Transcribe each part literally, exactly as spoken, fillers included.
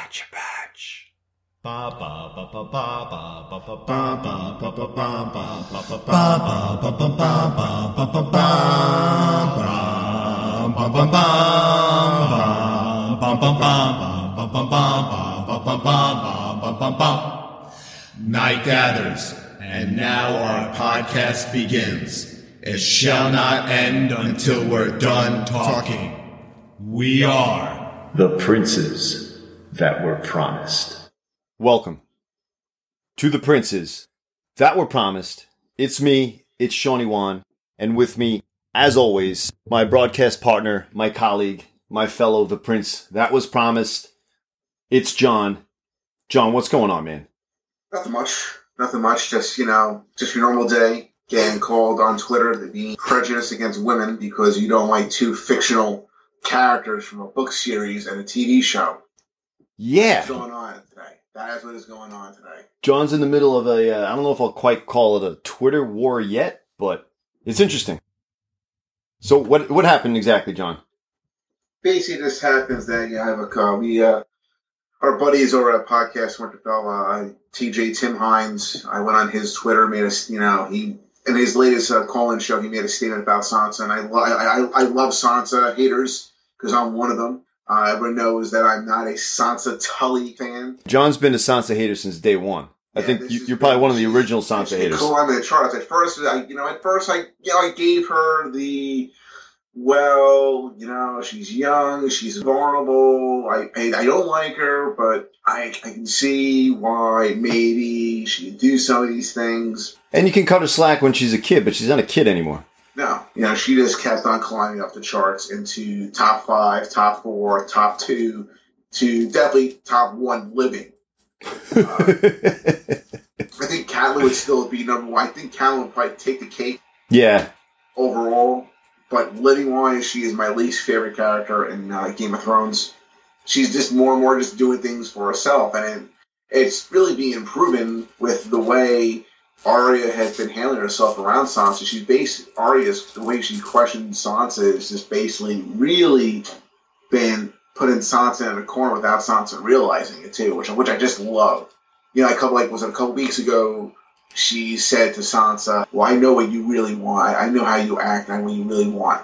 Gotcha Patch. Night gathers, and now our podcast begins. It shall not end until we're done talking. We are the princes that were promised. Welcome to the princes that were promised. It's me, it's Shawnee Wan, and with me, as always, my broadcast partner, my colleague, my fellow, the prince that was promised. It's John. John, what's going on, man? Nothing much. Nothing much. Just, you know, just your normal day. Getting called on Twitter to be prejudiced against women because you don't like two fictional characters from a book series and a T V show. Yeah. What's going on today? That is what is going on today. John's in the middle of a, uh, I don't know if I'll quite call it a Twitter war yet, but it's interesting. So what what happened exactly, John? Basically, this happens that you have a call. We, uh, our buddies over at Podcast Winterfell, uh, T J Tim Hines, I went on his Twitter, made a, you know, he, in his latest uh, call-in show, he made a statement about Sansa, and I, lo- I, I, I love Sansa haters, because I'm one of them. Uh, everyone knows that I'm not a Sansa Tully fan. John's been a Sansa hater since day one. I Yeah, think you, you're probably one of the original Sansa haters. Cool on the charts. At first, I, you know, at first, I, you know, I gave her the, well, you know, she's young, she's vulnerable. I, I, I don't like her, but I, I can see why maybe she could do some of these things. And you can cut her slack when she's a kid, but she's not a kid anymore. No, you know, she just kept on climbing up the charts into top five, top four, top two, to definitely top one living. Uh, I think Catelyn would still be number one. I think Catelyn would probably take the cake. Yeah. Overall, but living wise, she is my least favorite character in uh, Game of Thrones. She's just more and more just doing things for herself, and it, it's really being proven with the way Arya has been handling herself around Sansa. She's based Arya's the way she questioned Sansa is just basically really been putting Sansa in a corner without Sansa realizing it too, which which I just love. You know, a couple like was it a couple weeks ago, she said to Sansa, "Well, I know what you really want. I know how you act. I know what you really want."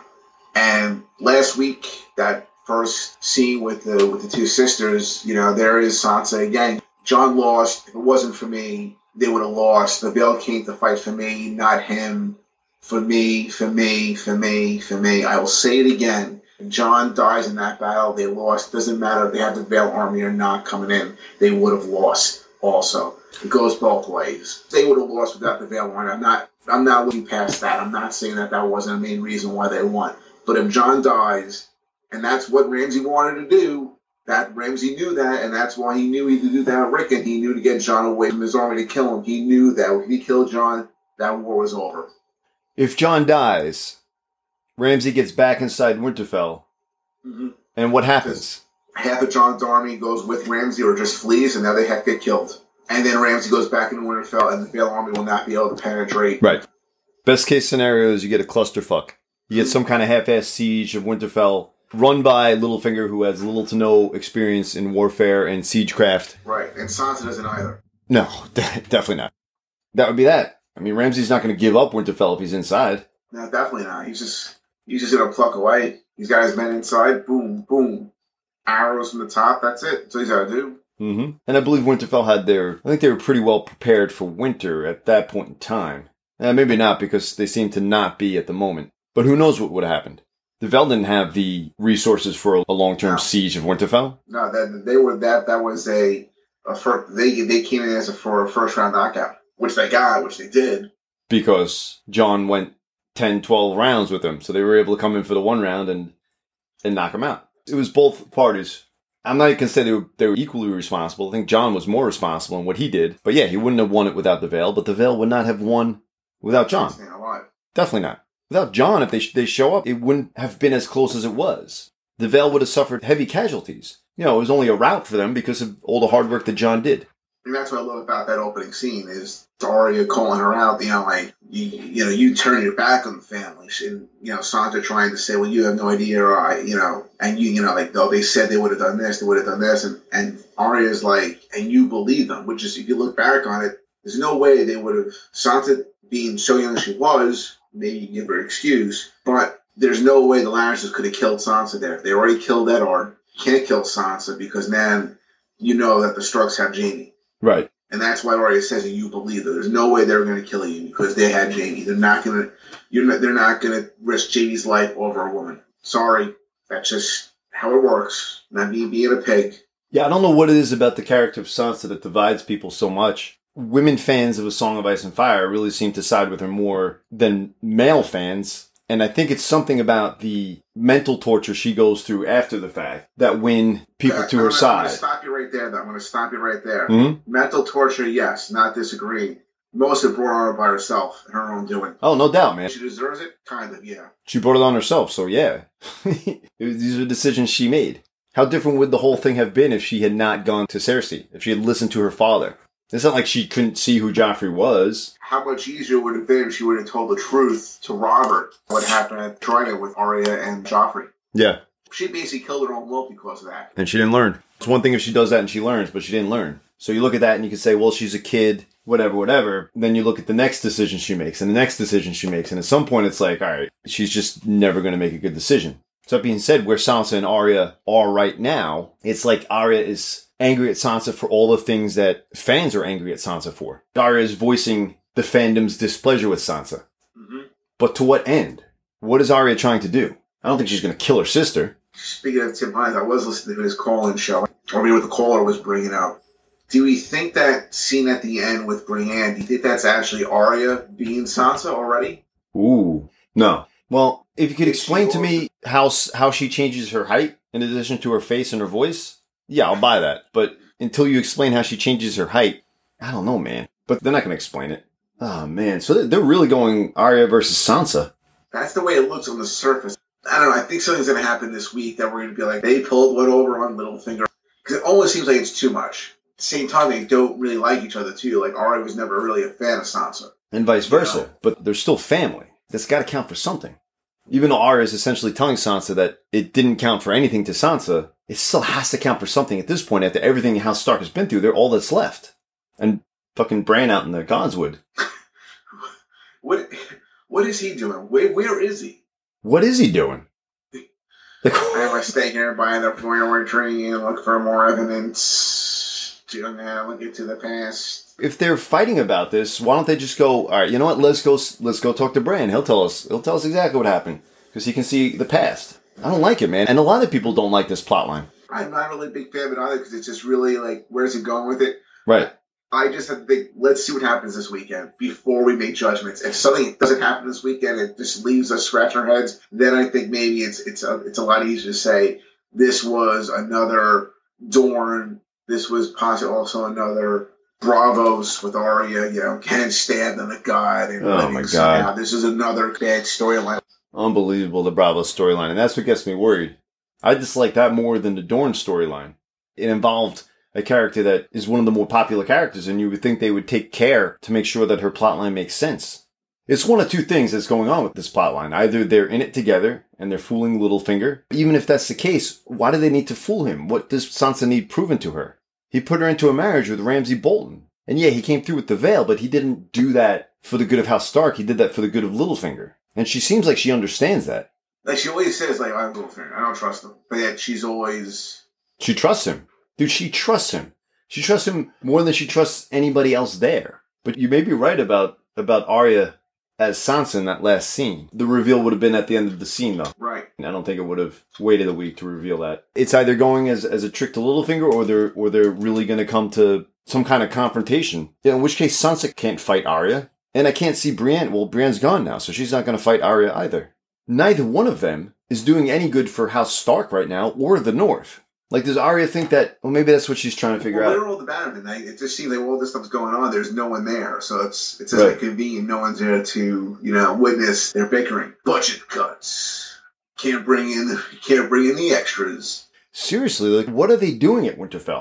And last week, that first scene with the with the two sisters, you know, there is Sansa again. Jon lost. If it wasn't for me, they would have lost. The Veil came to fight for me, not him. For me, for me, for me, for me. I will say it again. If Jon dies in that battle, they lost. Doesn't matter if they have the Veil army or not coming in. They would have lost also. It goes both ways. They would have lost without the Veil army. I'm not, I'm not looking past that. I'm not saying that that wasn't the main reason why they won. But if Jon dies, and that's what Ramsay wanted to do, that Ramsay knew that, and that's why he knew he could do that with Rickon. He knew to get Jon away from his army to kill him. He knew that if he killed Jon, that war was over. If Jon dies, Ramsay gets back inside Winterfell, mm-hmm. and what happens? Half of Jon's army goes with Ramsay or just flees, and now they have to get killed. And then Ramsay goes back into Winterfell, and the Veil army will not be able to penetrate. Right. Best case scenario is you get a clusterfuck. You get some kind of half-assed siege of Winterfell, run by Littlefinger, who has little to no experience in warfare and siegecraft. Right, and Sansa doesn't either. No, definitely not. That would be that. I mean, Ramsay's not going to give up Winterfell if he's inside. No, definitely not. He's just he's just going to pluck away. He's got his men inside. Boom, boom. Arrows from the top. That's it. That's what he's got to do. Mm-hmm. And I believe Winterfell had their... I think they were pretty well prepared for winter at that point in time. Eh, maybe not, because they seem to not be at the moment. But who knows what would have happened. The Veil didn't have the resources for a long-term no. siege of Winterfell. No, that they were that that was a, a first, they they came in as a for a first round knockout, which they got, which they did because Jon went ten, twelve rounds with them, so they were able to come in for the one round and and knock him out. It was both parties. I'm not even gonna say they were they were equally responsible. I think Jon was more responsible in what he did, but yeah, he wouldn't have won it without the Veil. But the Veil would not have won without Jon. Definitely not. Without Jon, if they sh- they show up, it wouldn't have been as close as it was. The Veil would have suffered heavy casualties. You know, it was only a rout for them because of all the hard work that Jon did. And that's what I love about that opening scene is Arya calling her out, you know, like, you, you know, you turn your back on the family. And, you know, Sansa trying to say, well, you have no idea, or I, you know, and you, you know, like, though they said they would have done this, they would have done this. And, and Arya's like, and you believe them, which is, if you look back on it, there's no way they would have, Sansa being so young as she was, maybe you give her an excuse, but there's no way the Lannisters could have killed Sansa there. They already killed Eddard. You can't kill Sansa because then you know that the Starks have Jaime. Right. And that's why Arya says that you believe that. There's no way they're going to kill you because they had Jaime. They're not going to. You're not. They're not going to risk Jaime's life over a woman. Sorry, that's just how it works. Not me being a pig. Yeah, I don't know what it is about the character of Sansa that divides people so much. Women fans of A Song of Ice and Fire really seem to side with her more than male fans. And I think it's something about the mental torture she goes through after the fact that win people Okay, to I'm her gonna, side. I'm going to stop you right there, though. I'm going to stop you right there. Mm-hmm. Mental torture, yes, not disagreeing. Most of it brought on her by herself, her own doing. Oh, no doubt, man. She deserves it? Kind of, yeah. She brought it on herself, so yeah. These are decisions she made. How different would the whole thing have been if she had not gone to Cersei, if she had listened to her father? It's not like she couldn't see who Joffrey was. How much easier would it have been if she would have told the truth to Robert what happened at Trident with Arya and Joffrey? Yeah. She basically killed her own will because of that. And she didn't learn. It's one thing if she does that and she learns, but she didn't learn. So you look at that and you can say, well, she's a kid, whatever, whatever. Then you look at the next decision she makes and the next decision she makes. And at some point it's like, all right, she's just never going to make a good decision. So that being said, where Sansa and Arya are right now, it's like Arya is angry at Sansa for all the things that fans are angry at Sansa for. Arya is voicing the fandom's displeasure with Sansa. Mm-hmm. But to what end? What is Arya trying to do? I don't think she's going to kill her sister. Speaking of Tim Hines, I was listening to his call-in show, or maybe what the caller was bringing out. Do we think that scene at the end with Brienne, do you think that's actually Arya being Sansa already? Ooh. No. Well, if you could explain to me how how she changes her height in addition to her face and her voice, yeah, I'll buy that. But until you explain how she changes her height, I don't know, man. But they're not going to explain it. Oh, man. So they're really going Arya versus Sansa. That's the way it looks on the surface. I don't know. I think something's going to happen this week that we're going to be like, they pulled one over on Littlefinger. Because it almost seems like it's too much. At the same time, they don't really like each other, too. Like, Arya was never really a fan of Sansa. And vice versa. Yeah. But they're still family. That's got to count for something. Even though Arya is essentially telling Sansa that it didn't count for anything to Sansa, it still has to count for something at this point. After everything House Stark has been through, they're all that's left. And fucking Bran out in the Godswood. what What is he doing? Where Where is he? What is he doing? Like, I might stay here by the forward tree and look for more evidence. To now look into the past. if they're fighting about this, why don't they just go, all right, you know what? Let's go, let's go talk to Bran. He'll tell us, he'll tell us exactly what happened because he can see the past. I don't like it, man. And a lot of people don't like this plot line. I'm not really a big fan of it either because it's just really like, where's it going with it? Right. I just have to think, let's see what happens this weekend before we make judgments. If something doesn't happen this weekend, it just leaves us scratching our heads, then I think maybe it's it's a, it's a lot easier to say this was another Dorne, this was possibly also another Bravos with Arya, you know, Ken stabbed on a god. And Oh, my God. This is another bad storyline. Unbelievable, the Bravo storyline. And that's what gets me worried. I dislike that more than the Dorne storyline. It involved a character that is one of the more popular characters, and you would think they would take care to make sure that her plotline makes sense. It's one of two things that's going on with this plotline. Either they're in it together, and they're fooling Littlefinger. Even if that's the case, why do they need to fool him? What does Sansa need proven to her? He put her into a marriage with Ramsay Bolton. And yeah, he came through with the veil, but he didn't do that for the good of House Stark. He did that for the good of Littlefinger. And she seems like she understands that. Like, she always says, like, I'm Littlefinger. I don't trust him. But yet she's always... She trusts him. Dude, she trusts him. She trusts him more than she trusts anybody else there. But you may be right about, about Arya as Sansa in that last scene. The reveal would have been at the end of the scene, though. Right. I don't think it would have waited a week to reveal that. It's either going as, as a trick to Littlefinger, or they're, or they're really going to come to some kind of confrontation. In which case, Sansa can't fight Arya. And I can't see Brienne. Well, Brienne's gone now, so she's not going to fight Arya either. Neither one of them is doing any good for House Stark right now, or the North. Like, does Arya think that, well, maybe that's what she's trying to figure well, out? They're all the Bannermen. They, it just seems like all this stuff's going on. There's no one there. So it's it's just Right. like convenient. No one's there to, you know, witness their bickering. Budget cuts. Can't bring in, can't bring in the extras. Seriously, like, what are they doing at Winterfell?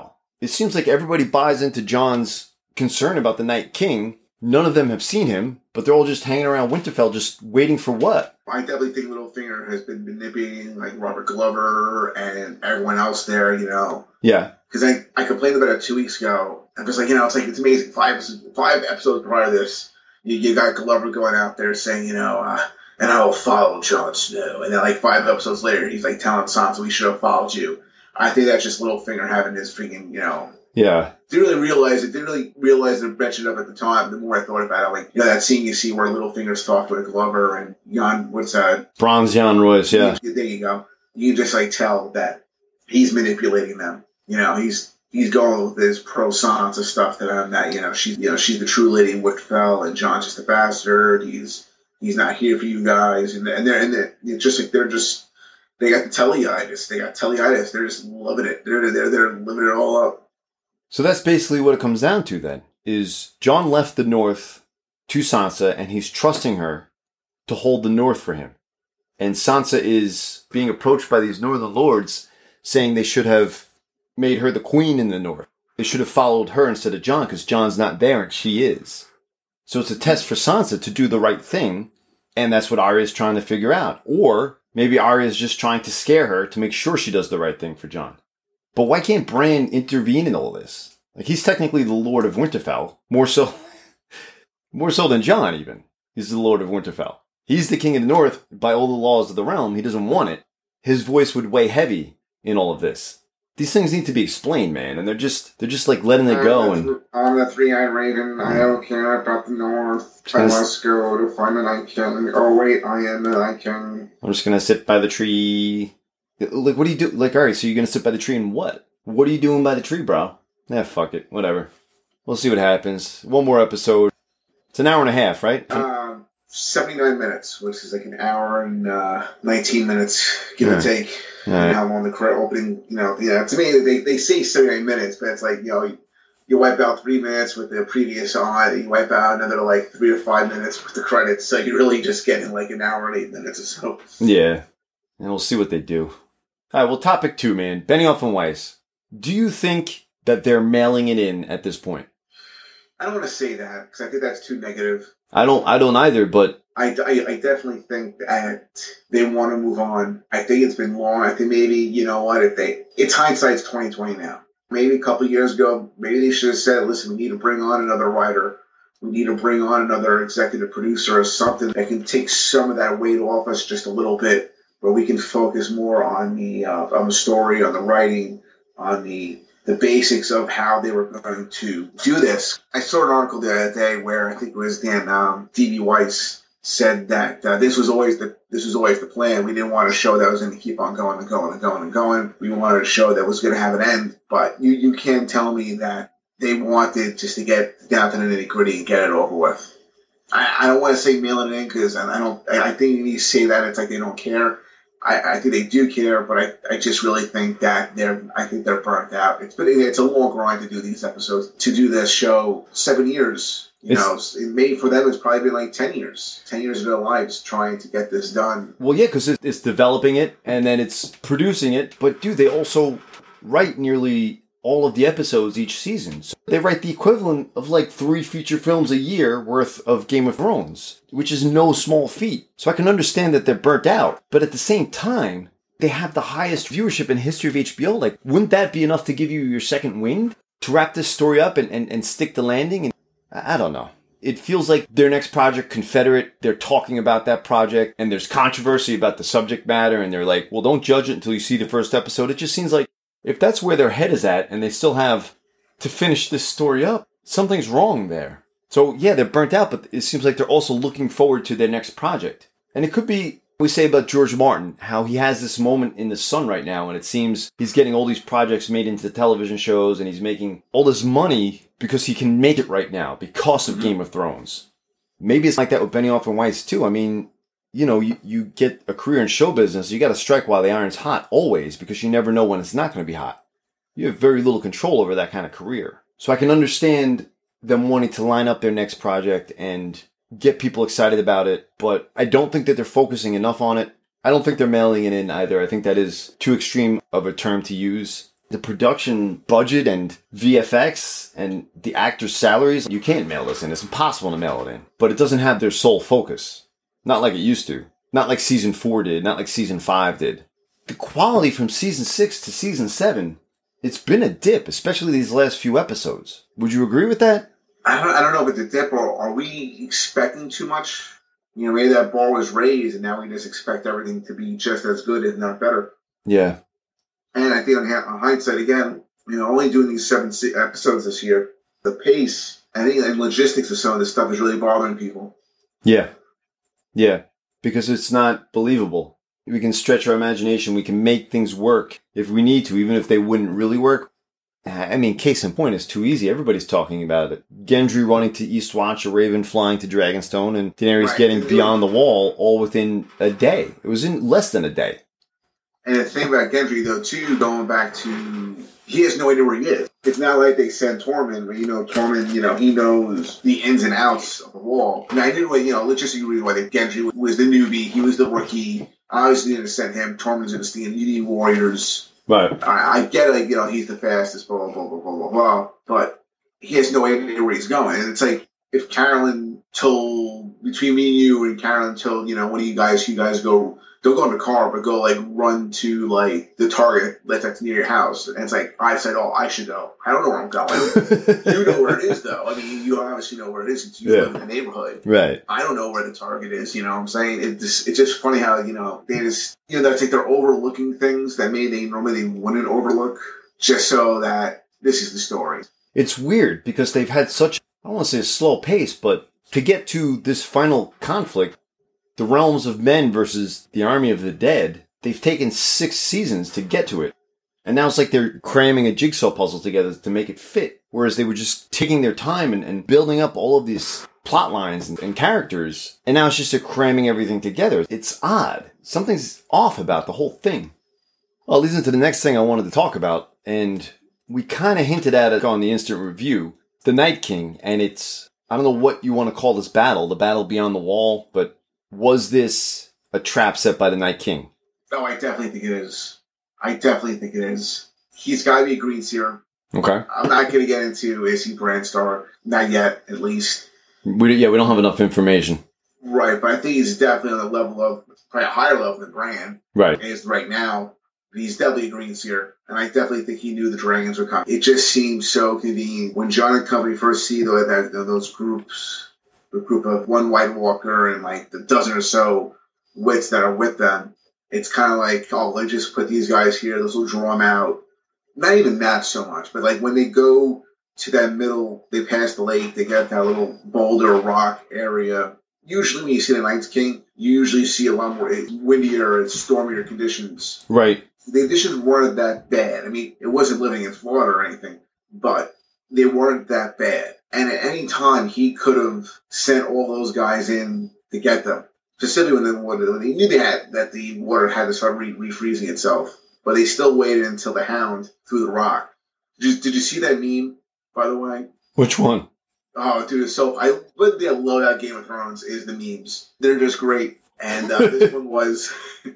it seems like everybody buys into Jon's concern about the Night King. None of them have seen him, but they're all just hanging around Winterfell just waiting for what? I definitely think Littlefinger has been manipulating like Robert Glover and everyone else there, you know. Yeah. Because I, I complained about it two weeks ago. I'm just like, you know, it's like, it's amazing. Five, five episodes prior to this, you, you got Glover going out there saying, you know, uh, and I will follow Jon Snow. And then like five episodes later, he's like telling Sansa, we should have followed you. I think that's just Littlefinger having his freaking, you know. Yeah. Didn't really realize it. Didn't really realize it mentioned up at the time. The more I thought about it, like, you know, that scene you see where Littlefinger's talking with Glover and Jan, what's that? Bronze Jan Royce, yeah. There you go. You can just like tell that he's manipulating them. You know, he's he's going with this pro Sansa stuff that I'm not, you know, she's you know, she's the true lady in Winterfell and Jon's just a bastard. He's he's not here for you guys. And and they're and they're it's just like they're just they got the telleitis. They got telleitis. They're just loving it. They're they're they're living it all up. So that's basically what it comes down to then, is Jon left the North to Sansa, and he's trusting her to hold the North for him. And Sansa is being approached by these Northern lords, saying they should have made her the queen in the North. They should have followed her instead of Jon, because Jon's not there and she is. So it's a test for Sansa to do the right thing, and that's what Arya's trying to figure out. Or maybe Arya's just trying to scare her to make sure she does the right thing for Jon. But why can't Bran intervene in all this? Like, he's technically the Lord of Winterfell. More so, more so than Jon, even. He's the Lord of Winterfell. He's the king of the North. By all the laws of the realm, he doesn't want it. His voice would weigh heavy in all of this. These things need to be explained, man. And they're just, they're just like letting it go. I'm and I'm the three-eyed raven. I don't care about the North. I must go to find the Night King. Oh, wait, I am the Night King. I'm just going to sit by the tree. Like, what do you do? Like, all right, so you're going to sit by the tree and what? What are you doing by the tree, bro? Yeah, fuck it. Whatever. We'll see what happens. One more episode. It's an hour and a half, right? Uh, seventy-nine minutes, which is like an hour and uh, nineteen minutes, give Yeah. or take. All right. How long the credit opening, you know, yeah. To me, they, they say seventy-nine minutes, but it's like, you know, you, you wipe out three minutes with the previous on, you wipe out another like three or five minutes with the credits, so you're really just getting like an hour and eight minutes or so. Yeah. And we'll see what they do. All right, well, topic two, man. Benioff and Weiss. Do you think that they're mailing it in at this point? I don't want to say that, because I think that's too negative. I don't I don't either, but I, I, I definitely think that they want to move on. I think it's been long. I think maybe, you know what, if they, it's hindsight's twenty twenty now. Maybe a couple of years ago, maybe they should have said, listen, we need to bring on another writer. We need to bring on another executive producer or something that can take some of that weight off us just a little bit, where we can focus more on the, uh, on the story, on the writing, on the the basics of how they were going to do this. I saw an article the other day where I think it was Dan um, D B. Weiss said that uh, this was always the this was always the plan. We didn't want a show that was going to keep on going and going and going and going. We wanted a show that was going to have an end. But you you can't tell me that they wanted just to get down to the nitty gritty and get it over with. I, I don't want to say mailing it in, because I don't. I think you need to say that it's like they don't care. I, I think they do care, but I, I just really think that they're I think they're burnt out. It's but it's a long grind to do these episodes. To do this show seven years, you It's- know, it may for them it's probably been like ten years, ten years of their lives trying to get this done. well, yeah, because it's developing it and then it's producing it. But dude, they also write nearly all of the episodes each season. So they write the equivalent of like three feature films a year worth of Game of Thrones, which is no small feat. So I can understand that they're burnt out. But at the same time, they have the highest viewership in history of H B O. Like, wouldn't that be enough to give you your second wind? To wrap this story up and, and, and stick the landing? And I I don't know. It feels like their next project, Confederate, they're talking about that project and there's controversy about the subject matter and they're like, well, don't judge it until you see the first episode. It just seems like if that's where their head is at and they still have to finish this story up, something's wrong there. So yeah, they're burnt out, but it seems like they're also looking forward to their next project. And it could be, we say about George Martin, how he has this moment in the sun right now and it seems he's getting all these projects made into television shows and he's making all this money because he can make it right now because of Game of Thrones. Maybe it's like that with Benioff and Weiss too. I mean, you know, you, you get a career in show business, you got to strike while the iron's hot always because you never know when it's not going to be hot. You have very little control over that kind of career. So I can understand them wanting to line up their next project and get people excited about it, but I don't think that they're focusing enough on it. I don't think they're mailing it in either. I think that is too extreme of a term to use. the production budget and V F X and the actors' salaries, you can't mail this in. It's impossible to mail it in. But it doesn't have their sole focus. Not like it used to. Not like season four did. Not like season five did. The quality from season six to season seven, it's been a dip, especially these last few episodes. Would you agree with that? I don't, I don't know, but the dip, or are we expecting too much? You know, maybe that bar was raised and now we just expect everything to be just as good, if not better. Yeah. And I think on, on hindsight, again, you know, only doing these seven episodes this year, the pace, I think, and logistics of some of this stuff is really bothering people. Yeah. Yeah. Because it's not believable. We can stretch our imagination. We can make things work if we need to, even if they wouldn't really work. I mean, case in point, it's too easy. Everybody's talking about it. Gendry running to Eastwatch, a Raven flying to Dragonstone, and Daenerys right. getting beyond the wall all within a day. It was in less than a day. And the thing about Gendry, though, too, going back to, he has no idea where he is. It's not like they sent Tormund, but, you know, Tormund, you know, he knows the ins and outs of the wall. And I knew, you know, let's just agree why Gendry was the newbie, he was the rookie. Obviously, going to send him. Tormund's going to steal you need warriors. Right. I, I get it, like, you know, he's the fastest, blah, blah, blah, blah, blah, blah, blah. But he has no idea where he's going. And it's like, if Carolyn told, between me and you and Carolyn told, you know, one of you guys, you guys go, don't go in the car, but go, like, run to, like, the Target that's near your house. And it's like, I said, oh, I should go. I don't know where I'm going. You know where it is, though. I mean, you obviously know where it is since you yeah. live in the neighborhood. Right. I don't know where the Target is, you know what I'm saying? It just, it's just funny how, you know, they just, you know, that's like they're overlooking things that maybe they normally they wouldn't overlook just so that this is the story. It's weird because they've had such, I don't want to say a slow pace, but to get to this final conflict, the realms of men versus the army of the dead, they've taken six seasons to get to it. And now it's like they're cramming a jigsaw puzzle together to make it fit. Whereas they were just taking their time and, and building up all of these plot lines and, and characters. And now it's just they're cramming everything together. It's odd. Something's off about the whole thing. Well, it leads into the next thing I wanted to talk about. And we kind of hinted at it on the instant review. The Night King. And it's, I don't know what you want to call this battle. The battle beyond the wall. But was this a trap set by the Night King? Oh, I definitely think it is. I definitely think it is. He's got to be a green seer. Okay. I'm not going to get into is he Bran Stark? Not yet, at least. We, yeah, we don't have enough information. Right, but I think he's definitely on the level of, probably a higher level than Bran. Right. Is right now. He's definitely a green seer. And I definitely think he knew the dragons would come. It just seems so convenient. When Jon and company first see those, those groups, the group of one White Walker and like the dozen or so wits that are with them, it's kind of like, oh, let's just put these guys here. This will draw them out. Not even that so much, but like when they go to that middle, they pass the lake, they get that little boulder rock area. Usually when you see the Night King, you usually see a lot more windier and stormier conditions. Right. The conditions weren't that bad. I mean, it wasn't living in Florida or anything, but they weren't that bad. And at any time, he could have sent all those guys in to get them. Specifically when, the, when they knew they had, that the water had to start re- refreezing itself. But they still waited until the Hound threw the rock. Did you, did you see that meme, by the way? Which one? Oh, dude, it's so... I One thing I love about Game of Thrones is the memes. They're just great. And uh, this one was...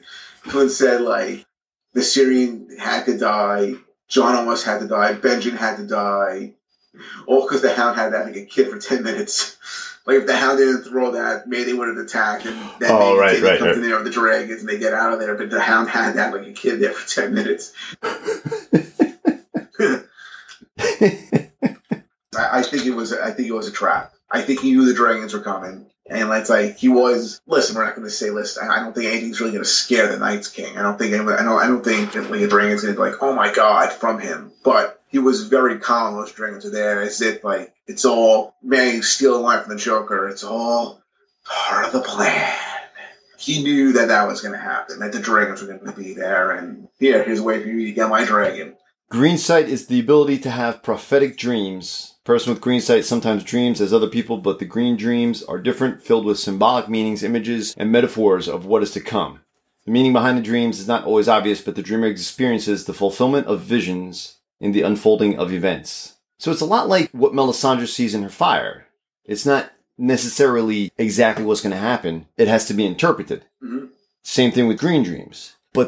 one said, like, the Syrian had to die. Jon almost had to die. Benjen had to die. All because the Hound had that like a kid for ten minutes. Like, if the Hound didn't throw that, maybe they would have attacked, and then oh, maybe right, they right, come right. in there with the dragons and they get out of there. But the Hound had that like a kid there for ten minutes. I, I think it was. I think it was a trap. I think he knew the dragons were coming, and it's like he was. Listen, we're not going to say. Listen, I don't think anything's really going to scare the Night King. I don't think. Anybody, I don't. I don't think that like, a dragon's going to be like, oh my god, from him. But he was very calm. Those dragons are there. As if like it's all man stealing life from the Joker. It's all part of the plan. He knew that that was going to happen. That the dragons were going to be there. And here, here's a way for you to get my dragon. Green sight is the ability to have prophetic dreams. Person with green sight sometimes dreams as other people, but the green dreams are different, filled with symbolic meanings, images, and metaphors of what is to come. The meaning behind the dreams is not always obvious, but the dreamer experiences the fulfillment of visions in the unfolding of events. So it's a lot like what Melisandre sees in her fire. It's not necessarily exactly what's going to happen. It has to be interpreted. Mm-hmm. Same thing with green dreams. But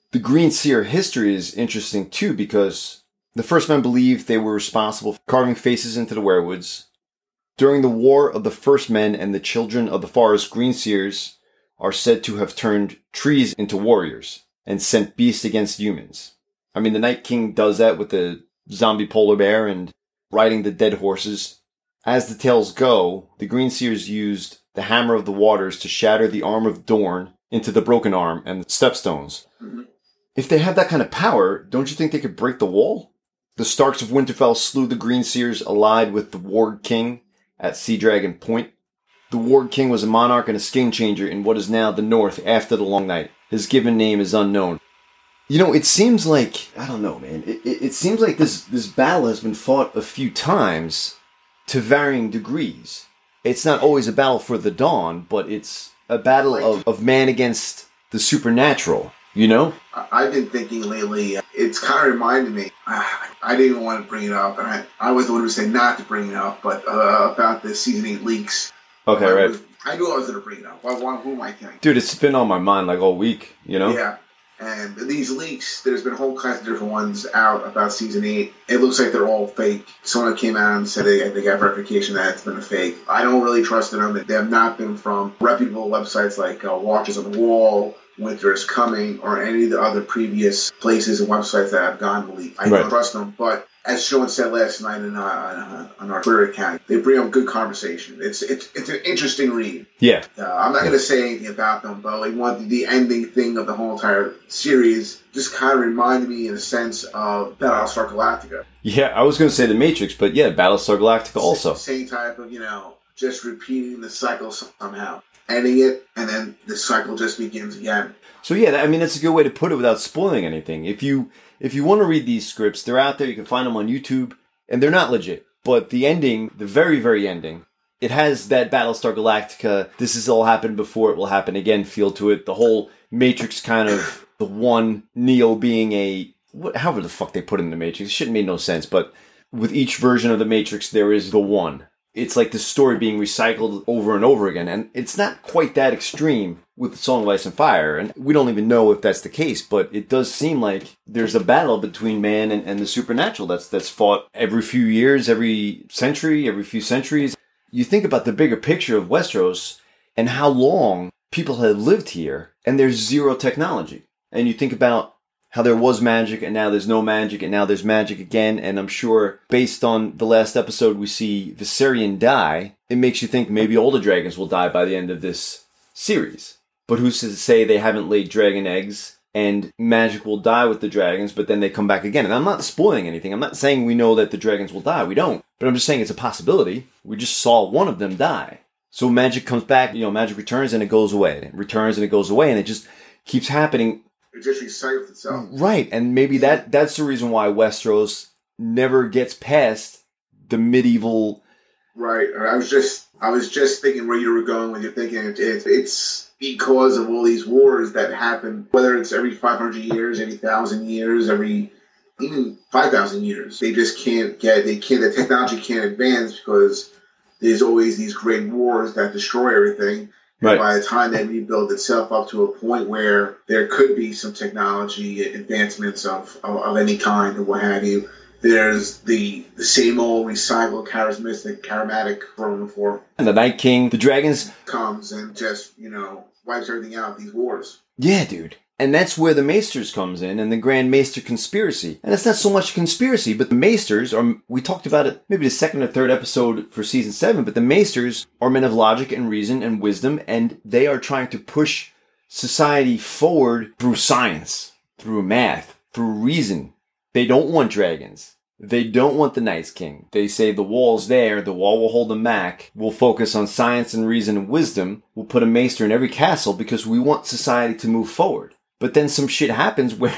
The Green Seer history is interesting too, because the First Men believed they were responsible for carving faces into the weirwoods. During the War of the First Men and the Children of the Forest, Green Seers are said to have turned trees into warriors and sent beasts against humans. I mean, the Night King does that with the zombie polar bear and riding the dead horses. As the tales go, the Green Seers used the Hammer of the Waters to shatter the Arm of Dorn into the Broken Arm and the Stepstones. Mm-hmm. If they had that kind of power, don't you think they could break the wall? The Starks of Winterfell slew the Green Seers allied with the Warg King at Sea Dragon Point. The Warg King was a monarch and a skin changer in what is now the North after the Long Night. His given name is unknown. You know, it seems like, I don't know, man, it, it, it seems like this, this battle has been fought a few times to varying degrees. It's not always a battle for the dawn, but it's a battle of, of man against the supernatural, you know? I've been thinking lately, it's kind of reminded me, I didn't even want to bring it up, and I, I was the one who said not to bring it up, but uh, about the Season eight leaks. Okay, I right. Was, I knew I was going to bring it up. Why, why, who am I kidding? Dude, it's been on my mind like all week, you know? Yeah. And these leaks, there's been whole kinds of different ones out about Season eight. It looks like they're all fake. Someone came out and said they, they got verification that it's been a fake. I don't really trust in them. They have not been from reputable websites like uh, Watchers on the Wall, Winter is Coming, or any of the other previous places and websites that have gone leaked. I right. don't trust them, but as Sean said last night in, uh, on our Twitter account, they bring up good conversation. It's it's it's an interesting read. Yeah. Uh, I'm not going to say anything about them, but like one, the ending thing of the whole entire series just kind of reminded me in a sense of Battlestar Galactica. Yeah, I was going to say The Matrix, but yeah, Battlestar Galactica also. Same type of, you know, just repeating the cycle somehow. Ending it, and then the cycle just begins again. So yeah, I mean, that's a good way to put it without spoiling anything. If you if you want to read these scripts, they're out there. You can find them on YouTube, and they're not legit. But the ending, the very, very ending, it has that Battlestar Galactica, this has all happened before, it will happen again feel to it. The whole Matrix kind of, the one, Neo being a, what, however the fuck they put it in the Matrix, it shouldn't make no sense, but with each version of the Matrix, there is the one. It's like the story being recycled over and over again. And it's not quite that extreme with Song of Ice and Fire. And we don't even know if that's the case, but it does seem like there's a battle between man and, and the supernatural that's that's fought every few years, every century, every few centuries. You think about the bigger picture of Westeros and how long people have lived here, and there's zero technology. And you think about how there was magic and now there's no magic and now there's magic again. And I'm sure based on the last episode we see Viserion die, it makes you think maybe all the dragons will die by the end of this series. But who's to say they haven't laid dragon eggs and magic will die with the dragons, but then they come back again. And I'm not spoiling anything. I'm not saying we know that the dragons will die. We don't. But I'm just saying it's a possibility. We just saw one of them die. So magic comes back, you know, magic returns and it goes away. It returns and it goes away and it just keeps happening. It just recycles itself. Right, and maybe that that's the reason why Westeros never gets past the medieval. Right. I was just I was just thinking where you were going when you're thinking it, it, it's because of all these wars that happen, whether it's every five hundred years, every thousand years, every even five thousand years. They just can't get they can't the technology can't advance because there's always these great wars that destroy everything. Right. By the time they rebuild itself up to a point where there could be some technology advancements of, of, of any kind or what have you, there's the, the same old recycled charismatic, charismatic from before. And the Night King, the dragons comes and just, you know, wipes everything out, these wars. Yeah, dude. And that's where the Maesters comes in and the Grand Maester Conspiracy. And it's not so much a conspiracy, but the Maesters are, we talked about it maybe the second or third episode for season seven, but the Maesters are men of logic and reason and wisdom, and they are trying to push society forward through science, through math, through reason. They don't want dragons. They don't want the Night's King. They say the wall's there, the wall will hold them back. We'll focus on science and reason and wisdom. We'll put a Maester in every castle because we want society to move forward. But then some shit happens where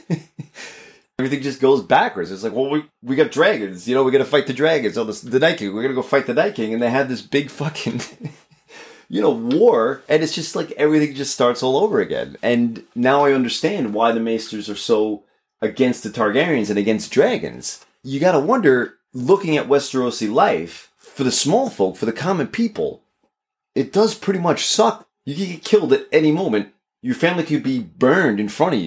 everything just goes backwards. It's like, well, we we got dragons. You know, we got to fight the dragons. Oh, the, the Night King. We're going to go fight the Night King. And they have this big fucking, you know, war. And it's just like everything just starts all over again. And now I understand why the Maesters are so against the Targaryens and against dragons. You got to wonder, looking at Westerosi life, for the small folk, for the common people, it does pretty much suck. You can get killed at any moment. Your family could be burned in front of you,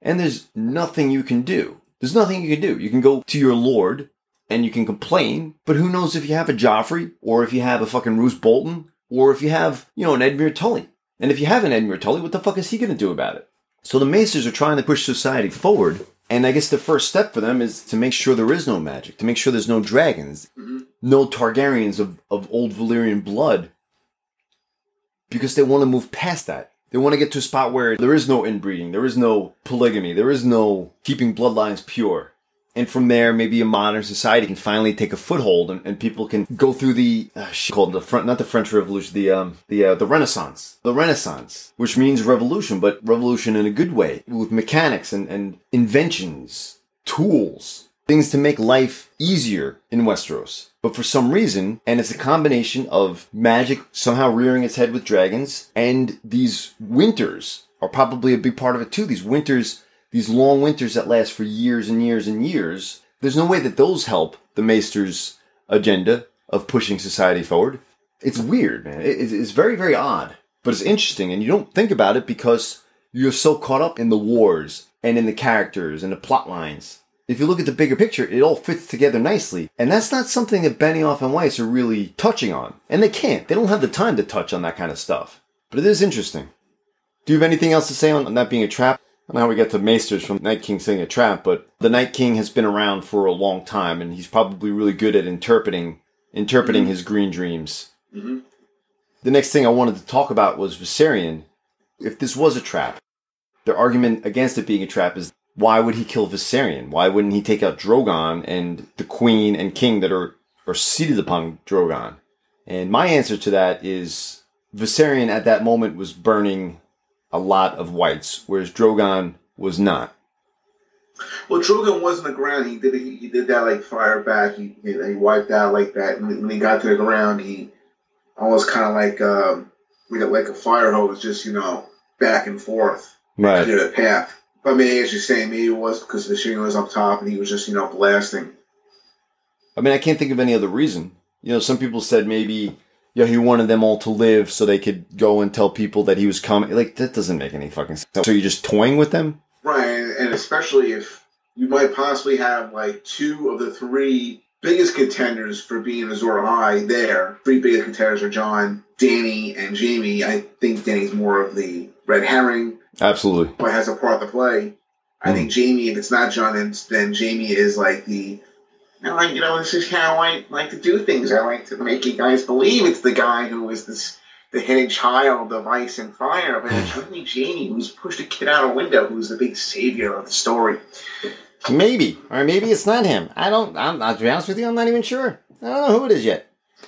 And there's nothing you can do. There's nothing you can do. You can go to your lord and you can complain, but who knows if you have a Joffrey or if you have a fucking Roose Bolton or if you have, you know, an Edmure Tully. And if you have an Edmure Tully, what the fuck is he going to do about it? So the Maesters are trying to push society forward. And I guess the first step for them is to make sure there is no magic, to make sure there's no dragons, mm-hmm. no Targaryens of, of old Valyrian blood, because they want to move past that. They want to get to a spot where there is no inbreeding, there is no polygamy, there is no keeping bloodlines pure. And from there, maybe a modern society can finally take a foothold, and, and people can go through the uh, shit called the front, not the French Revolution, the um, the uh, the Renaissance, the Renaissance, which means revolution, but revolution in a good way, with mechanics and, and inventions, tools, things to make life easier in Westeros. But for some reason, and it's a combination of magic somehow rearing its head with dragons, and these winters are probably a big part of it too. These winters. These long winters that last for years and years and years, there's no way that those help the Maester's agenda of pushing society forward. It's weird, man. It's very, very odd. But it's interesting, and you don't think about it because you're so caught up in the wars and in the characters and the plot lines. If you look at the bigger picture, it all fits together nicely. And that's not something that Benioff and Weiss are really touching on. And they can't. They don't have the time to touch on that kind of stuff. But it is interesting. Do you have anything else to say on that being a trap? I don't know how we get to Maesters from Night King saying a trap, but the Night King has been around for a long time, and he's probably really good at interpreting interpreting mm-hmm. his green dreams. Mm-hmm. The next thing I wanted to talk about was Viserion. If this was a trap, their argument against it being a trap is, why would he kill Viserion? Why wouldn't he take out Drogon and the Queen and King that are, are seated upon Drogon? And my answer to that is, Viserion at that moment was burning a lot of whites, whereas Drogon was not. Well, Drogon was on the ground. He did he, he did that like fire back. He he wiped out like that. And when he got to the ground, he almost kind of like um, like a fire hose, just you know back and forth, right, clear the path. But maybe as you're saying, maybe it was because the shooting was up top and he was just you know blasting. I mean, I can't think of any other reason. You know, some people said maybe. Yeah, he wanted them all to live so they could go and tell people that he was coming. Like, that doesn't make any fucking sense. So you're just toying with them? Right, and especially if you might possibly have, like, two of the three biggest contenders for being Azor Ahai there. Three biggest contenders are Jon, Dany, and Jaime. I think Dany's more of the red herring. Absolutely. But has a part to play. I mm. think Jaime, if it's not Jon, then, then Jaime is, like, the... I like, you know, this is how I like to do things. I like to make you guys believe it's the guy who is this, the hidden child of ice and fire. But it's really Jaime who's pushed a kid out a window, who's the big savior of the story. Maybe. Or maybe it's not him. I don't, I'm, I'll be honest with you, I'm not even sure. I don't know who it is yet.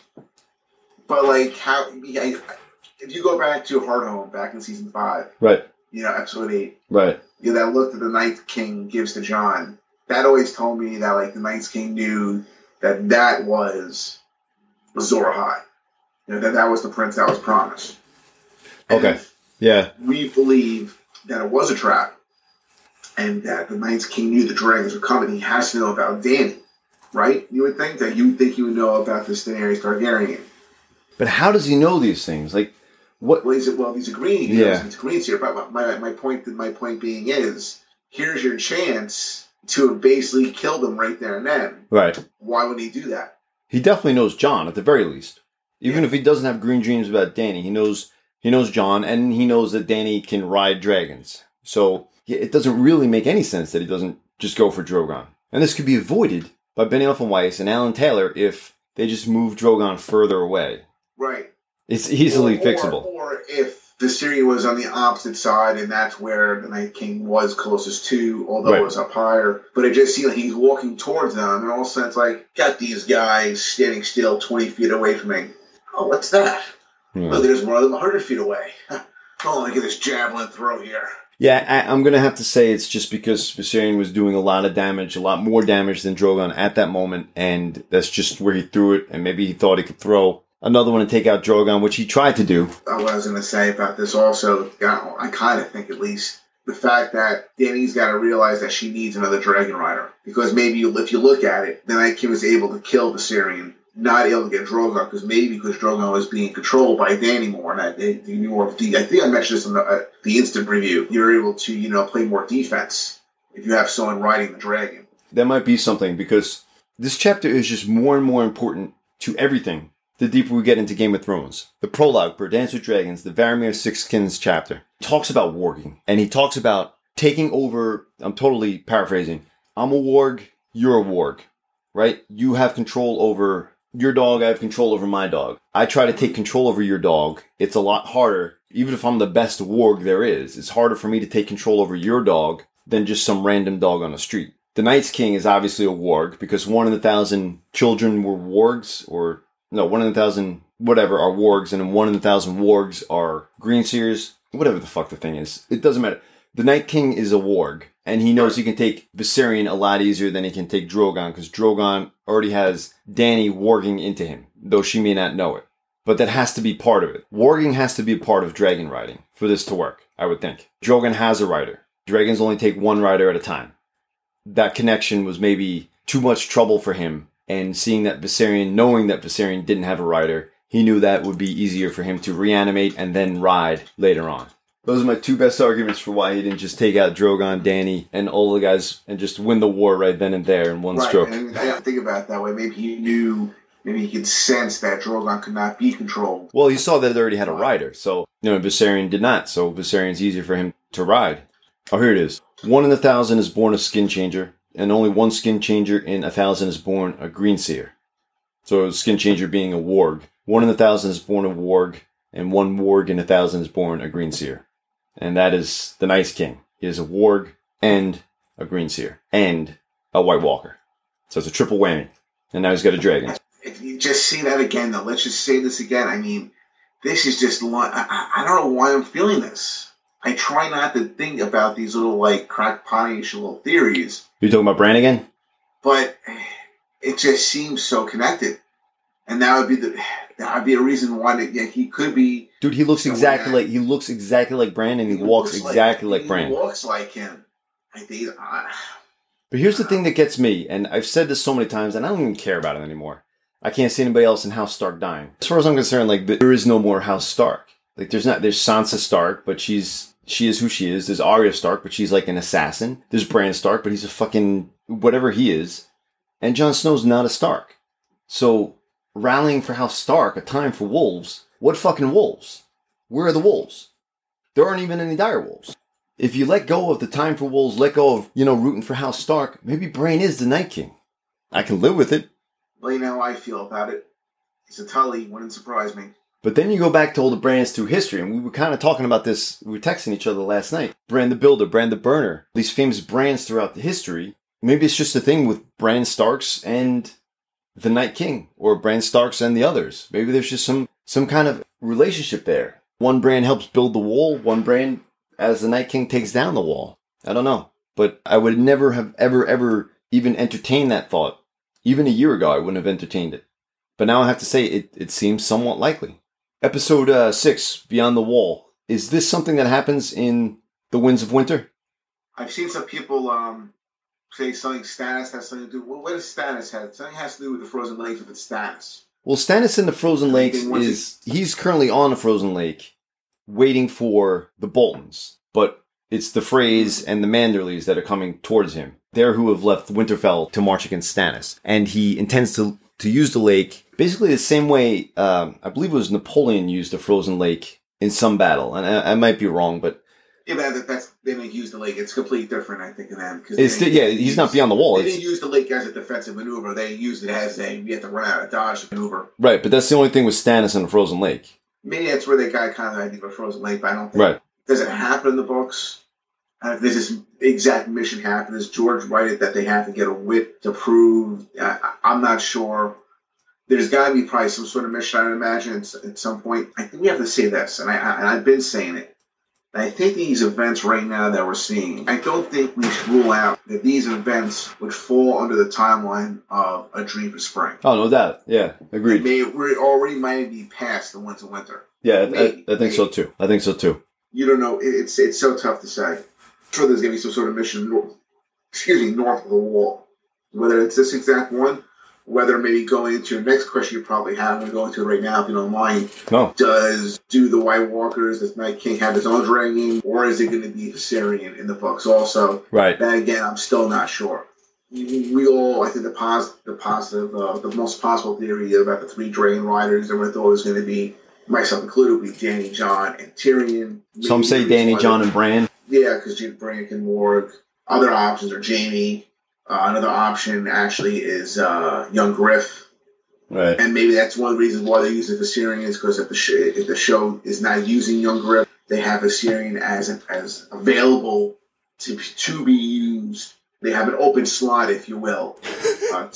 But, like, how, yeah, if you go back to Hardhome, back in season five. Right. You know, episode eight. Right. You know, that look that the Night King gives to Jon. That always told me that, like, the Night King knew that that was Azor Ahai. You know, that that was the prince that was promised. And okay. Yeah. We believe that it was a trap, and that the Night King knew the dragons were coming. He has to know about Dany, right? You would think that you would think he would know about this Daenerys Targaryen. But how does he know these things? Like, what? Well, he's, well, he's agreeing. He yeah. He's agreeing here. But my, my point, my point being is, here's your chance to have basically killed him right there and then. Right. Why would he do that? He definitely knows Jon, at the very least. Even yeah. if he doesn't have green dreams about Dany, he knows he knows Jon, and he knows that Dany can ride dragons. So it doesn't really make any sense that he doesn't just go for Drogon. And this could be avoided by Benioff and Weiss and Alan Taylor if they just move Drogon further away. Right. It's easily or, fixable. Or, or if Viserion was on the opposite side, and that's where the Night King was closest to, although right. it was up higher. But it just seemed like he's walking towards them, and all of a sudden it's like, got these guys standing still twenty feet away from me. Oh, what's that? Hmm. Oh, there's one of them one hundred feet away. Oh, look at this javelin throw here. Yeah, I, I'm going to have to say it's just because Viserion was doing a lot of damage, a lot more damage than Drogon at that moment, and that's just where he threw it, and maybe he thought he could throw another one and take out Drogon, which he tried to do. What I was going to say about this also, I kind of think at least, the fact that Dany's got to realize that she needs another Dragon Rider. Because maybe if you look at it, the Night King was able to kill Viserion not able to get Drogon because maybe because Drogon was being controlled by Dany more, and I, they, they more of the. I think I mentioned this in the, uh, the instant review. You're able to, you know, play more defense if you have someone riding the dragon. That might be something because this chapter is just more and more important to everything. The deeper we get into Game of Thrones, the prologue for Dance with Dragons, the Varamir Sixskins chapter talks about warging, and he talks about taking over. I'm totally paraphrasing. I'm a warg. You're a warg, right? You have control over your dog. I have control over my dog. I try to take control over your dog. It's a lot harder, even if I'm the best warg there is. It's harder for me to take control over your dog than just some random dog on the street. The Night's King is obviously a warg because one in a thousand children were wargs, or no, one in a thousand whatever are wargs, and then one in a thousand wargs are greenseers. Whatever the fuck the thing is, it doesn't matter. The Night King is a warg, and he knows he can take Viserion a lot easier than he can take Drogon, because Drogon already has Dany warging into him, though she may not know it. But that has to be part of it. Warging has to be a part of dragon riding for this to work, I would think. Drogon has a rider. Dragons only take one rider at a time. That connection was maybe too much trouble for him, and seeing that Viserion, knowing that Viserion didn't have a rider, he knew that would be easier for him to reanimate and then ride later on. Those are my two best arguments for why he didn't just take out Drogon, Dany, and all the guys and just win the war right then and there in one right, stroke. And I don't think about it that way. Maybe he knew, maybe he could sense that Drogon could not be controlled. Well, he saw that it already had a rider, so, you know, Viserion did not, so Viserion's easier for him to ride. Oh, here it is. One in a thousand is born a skin changer, and only one skin changer in a thousand is born a greenseer. So a skin changer being a warg. One in a thousand is born a warg, and one warg in a thousand is born a greenseer. And that is the Night King. He is a warg and a greenseer and a White Walker. So it's a triple whammy. And now he's got a dragon. If you just see that again, though, let's just say this again. I mean, this is just, I, I don't know why I'm feeling this. I try not to think about these little, like, crackpot-ish little theories. You're talking about Bran again? But it just seems so connected. And that would be the that would be a reason why that, yeah, he could be. Dude, he looks exactly like he looks exactly like Bran, and he, he walks exactly like, like Bran. He walks like him. I think. Uh, but here's the thing that gets me, and I've said this so many times, and I don't even care about it anymore. I can't see anybody else in House Stark dying. As far as I'm concerned, like there is no more House Stark. Like there's not. There's Sansa Stark, but she's she is who she is. There's Arya Stark, but she's like an assassin. There's Bran Stark, but he's a fucking whatever he is. And Jon Snow's not a Stark. So rallying for House Stark, a time for wolves. What fucking wolves? Where are the wolves? There aren't even any dire wolves. If you let go of the time for wolves, let go of, you know, rooting for House Stark, maybe Bran is the Night King. I can live with it. Well, you know how I feel about it. He's a Tully, wouldn't surprise me. But then you go back to all the Brans through history, and we were kind of talking about this, we were texting each other last night. Bran the Builder, Bran the Burner, these famous Brans throughout the history. Maybe it's just a thing with Bran Starks and the Night King, or Bran Starks and the others. Maybe there's just some, some kind of relationship there. One Bran helps build the wall, one Bran, as the Night King, takes down the wall. I don't know. But I would never have ever, ever even entertained that thought. Even a year ago, I wouldn't have entertained it. But now I have to say, it, it seems somewhat likely. Episode uh, six, Beyond the Wall. Is this something that happens in The Winds of Winter? I've seen some people um, say something Stannis has something to do. Well, what does Stannis have? Something has to do with the Frozen Lakes with its Stannis. Well, Stannis in the Frozen Lakes is, he's currently on the Frozen Lake waiting for the Boltons. But it's the Freys and the Manderleys that are coming towards him. They're who have left Winterfell to march against Stannis. And he intends to, to use the lake basically the same way, um, I believe it was Napoleon used the Frozen Lake in some battle. And I, I might be wrong, but... Yeah, but that's, they didn't use the lake. It's completely different, I think, in them. It's the, yeah, he's use, not beyond the wall. They it's, didn't use the lake as a defensive maneuver. They used it as a, we have to run out of dodge maneuver. Right, but that's the only thing with Stannis and the Frozen Lake. Maybe that's where they got kind of the idea of a Frozen Lake, but I don't think... Right. Does it happen in the books? Uh, does this exact mission happen? Does George write it that they have to get a wit to prove? I, I'm not sure. There's got to be probably some sort of mission, I would imagine, at some point. I think we have to say this, and, I, I, and I've been saying it. I think these events right now that we're seeing, I don't think we should rule out that these events would fall under the timeline of A Dream for Spring. Oh, no doubt. Yeah, agreed. May, we're already might be past the winter winter. Yeah, Maybe. I, I think Maybe. so too. I think so too. You don't know. It's it's so tough to say. I'm sure there's going to be some sort of mission north, excuse me, north of the wall. Whether it's this exact one whether maybe going into your next question you probably have, we're going to it right now if you don't mind. No. Does, do the White Walkers, does Night King have his own dragon, or is it going to be Viserion in the books also? Right. That, again, I'm still not sure. We all, I think the, pos- the positive, uh, the most possible theory about the three Dragon Riders that we thought was going to be, myself included, would be Dany, Jon, and Tyrion. Maybe Some say Dany, Jon, and Bran. Yeah, because Bran can Morg. Other options are Jaime. Uh, another option actually is uh, young Griff, right? And maybe that's one of the reasons why they use the Viserion is because if the sh- if the show is not using young Griff, they have Viserion as as available to to be used. They have an open slot, if you will. Uh,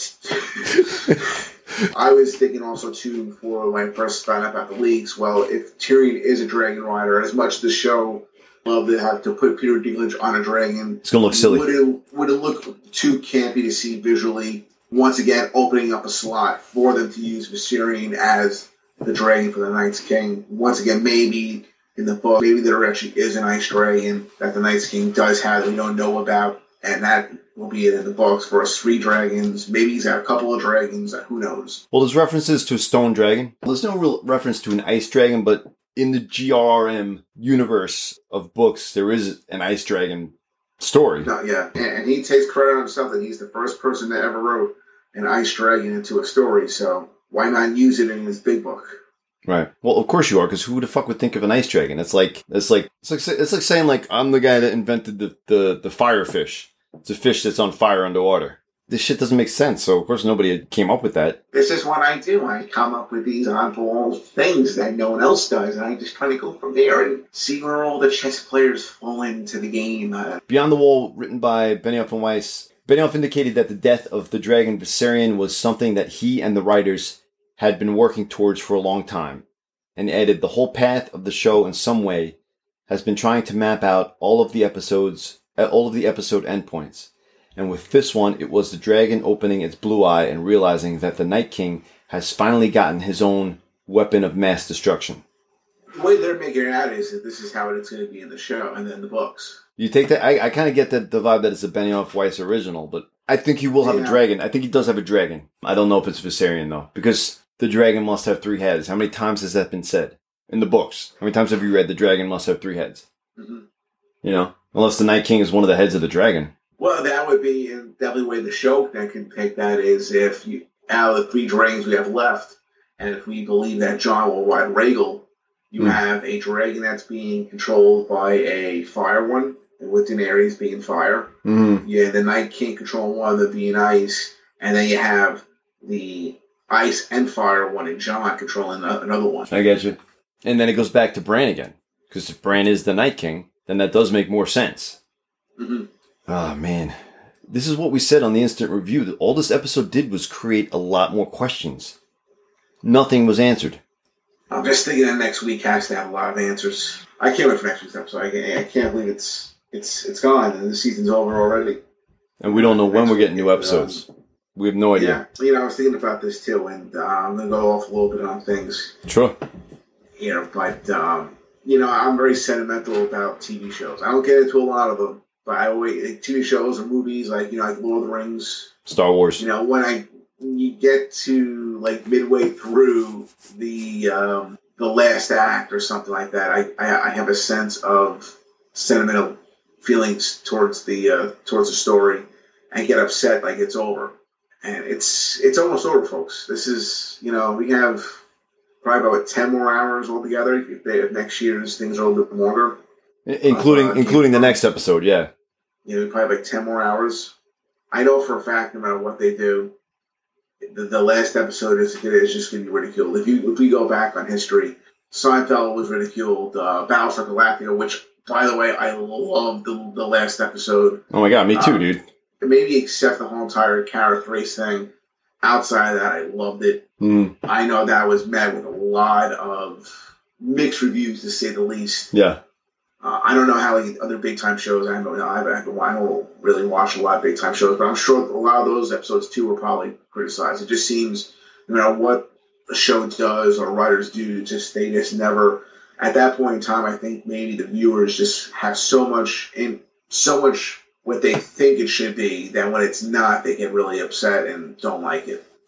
I was thinking also too before when I first found out about the leaks. Well, if Tyrion is a Dragon Rider, as much as the show love to have to put Peter Dinklage on a dragon. It's going to look silly. Would it, would it look too campy to see visually? Once again, opening up a slot for them to use Viserion as the dragon for the Night's King. Once again, maybe in the book, maybe there actually is an ice dragon that the Night's King does have that we don't know about, and that will be it in the books for us three dragons. Maybe he's got a couple of dragons. Who knows? Well, there's references to a stone dragon. There's no real reference to an ice dragon, but in the G R R M universe of books, there is an ice dragon story. No, yeah, and, and he takes credit on himself that he's the first person that ever wrote an ice dragon into a story, so why not use it in his big book? Right. Well, of course you are, because who the fuck would think of an ice dragon? It's like it's like it's like it's like saying like I'm the guy that invented the the the fire fish. It's a fish that's on fire underwater. This shit doesn't make sense, so of course nobody came up with that. This is what I do. I come up with these oddball things that no one else does, and I just try to go from there and see where all the chess players fall into the game. Uh, Beyond the Wall, written by Benioff and Weiss, Benioff indicated that the death of the dragon Viserion was something that he and the writers had been working towards for a long time, and added the whole path of the show in some way has been trying to map out all of the episodes, uh, all of the episode endpoints. And with this one, it was the dragon opening its blue eye and realizing that the Night King has finally gotten his own weapon of mass destruction. The way they're making it out is that this is how it's going to be in the show and then the books. You take that, I, I kind of get that the vibe that it's a Benioff Weiss original, but I think he will have yeah. a dragon. I think he does have a dragon. I don't know if it's Viserion though, because the dragon must have three heads. How many times has that been said in the books? How many times have you read the dragon must have three heads? Mm-hmm. You know, unless the Night King is one of the heads of the dragon. Well, that would be and definitely the way the show that can pick that is if you, out of the three dragons we have left, and if we believe that Jon will ride Rhaegal, you mm. have a dragon that's being controlled by a fire one, and with Daenerys being fire. Mm. Yeah, the Night King controlling one of them being ice, and then you have the ice and fire one and Jon controlling another one. I get you. And then it goes back to Bran again, because if Bran is the Night King, then that does make more sense. Mm-hmm. Oh, man. This is what we said on the instant review. All this episode did was create a lot more questions. Nothing was answered. I'm just thinking that next week has to have a lot of answers. I can't wait for next week's episode. I can't, I can't believe it's it's it's gone and the season's over already. And we don't know when we're getting new episodes. Um, we have no idea. Yeah, you know, I was thinking about this too, and uh, I'm going to go off a little bit on things. Sure. You know, but, um, you know, I'm very sentimental about T V shows. I don't get into a lot of them. But I always, like, T V shows or movies, like, you know, like Lord of the Rings. Star Wars. You know, when I when you get to, like, midway through the um, the last act or something like that, I, I, I have a sense of sentimental feelings towards the uh, towards the story and get upset like it's over. And it's it's almost over, folks. This is, you know, we have probably about ten more hours altogether if, they, if next year's things are a little bit longer. Including uh, including the next episode, yeah. You know, probably like ten more hours. I know for a fact, no matter what they do, the, the last episode is is just going to be ridiculed. If you if we go back on history, Seinfeld was ridiculed. Uh, Battlestar Galactica, which, by the way, I loved the, the last episode. Oh my god, me too, um, dude. Maybe except the whole entire Kareth race thing. Outside of that, I loved it. Mm. I know that was met with a lot of mixed reviews, to say the least. Yeah. Uh, I don't know how the other big time shows. I don't know. I haven't. I don't really watch a lot of big time shows, but I'm sure a lot of those episodes too were probably criticized. It just seems, no matter what a show does or writers do, just they just never. At that point in time, I think maybe the viewers just have so much in so much what they think it should be that when it's not, they get really upset and don't like it.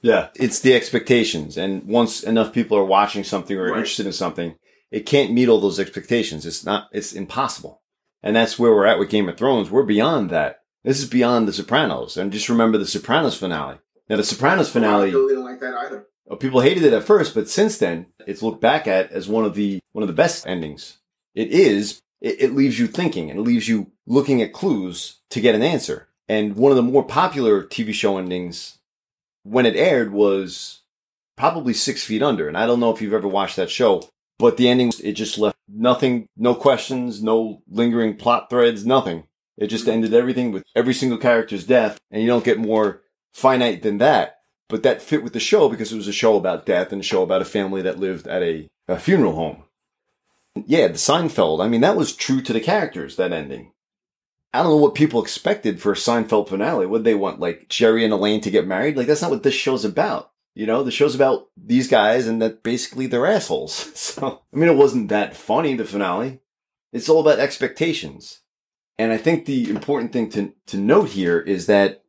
Yeah. It's the expectations. And once enough people are watching something or Right. interested in something, it can't meet all those expectations. It's not, it's impossible. And that's where we're at with Game of Thrones. We're beyond that. This is beyond The Sopranos. And just remember the Sopranos finale. Now, the Sopranos finale, I didn't like that either. people hated it at first, but since then, it's looked back at as one of the, one of the best endings. It is, it, it leaves you thinking and it leaves you looking at clues to get an answer. And one of the more popular T V show endings when it aired was probably Six Feet Under. And I don't know if you've ever watched that show, but the ending, it just left nothing, no questions, no lingering plot threads, nothing. It just ended everything with every single character's death. And you don't get more finite than that. But that fit with the show because it was a show about death and a show about a family that lived at a, a funeral home. Yeah, the Seinfeld, I mean, that was true to the characters, that ending. I don't know what people expected for a Seinfeld finale. What did they want, like Jerry and Elaine to get married? Like, that's not what this show's about. You know, the show's about these guys and that basically they're assholes. So, I mean, it wasn't that funny, the finale. It's all about expectations. And I think the important thing to, to note here is that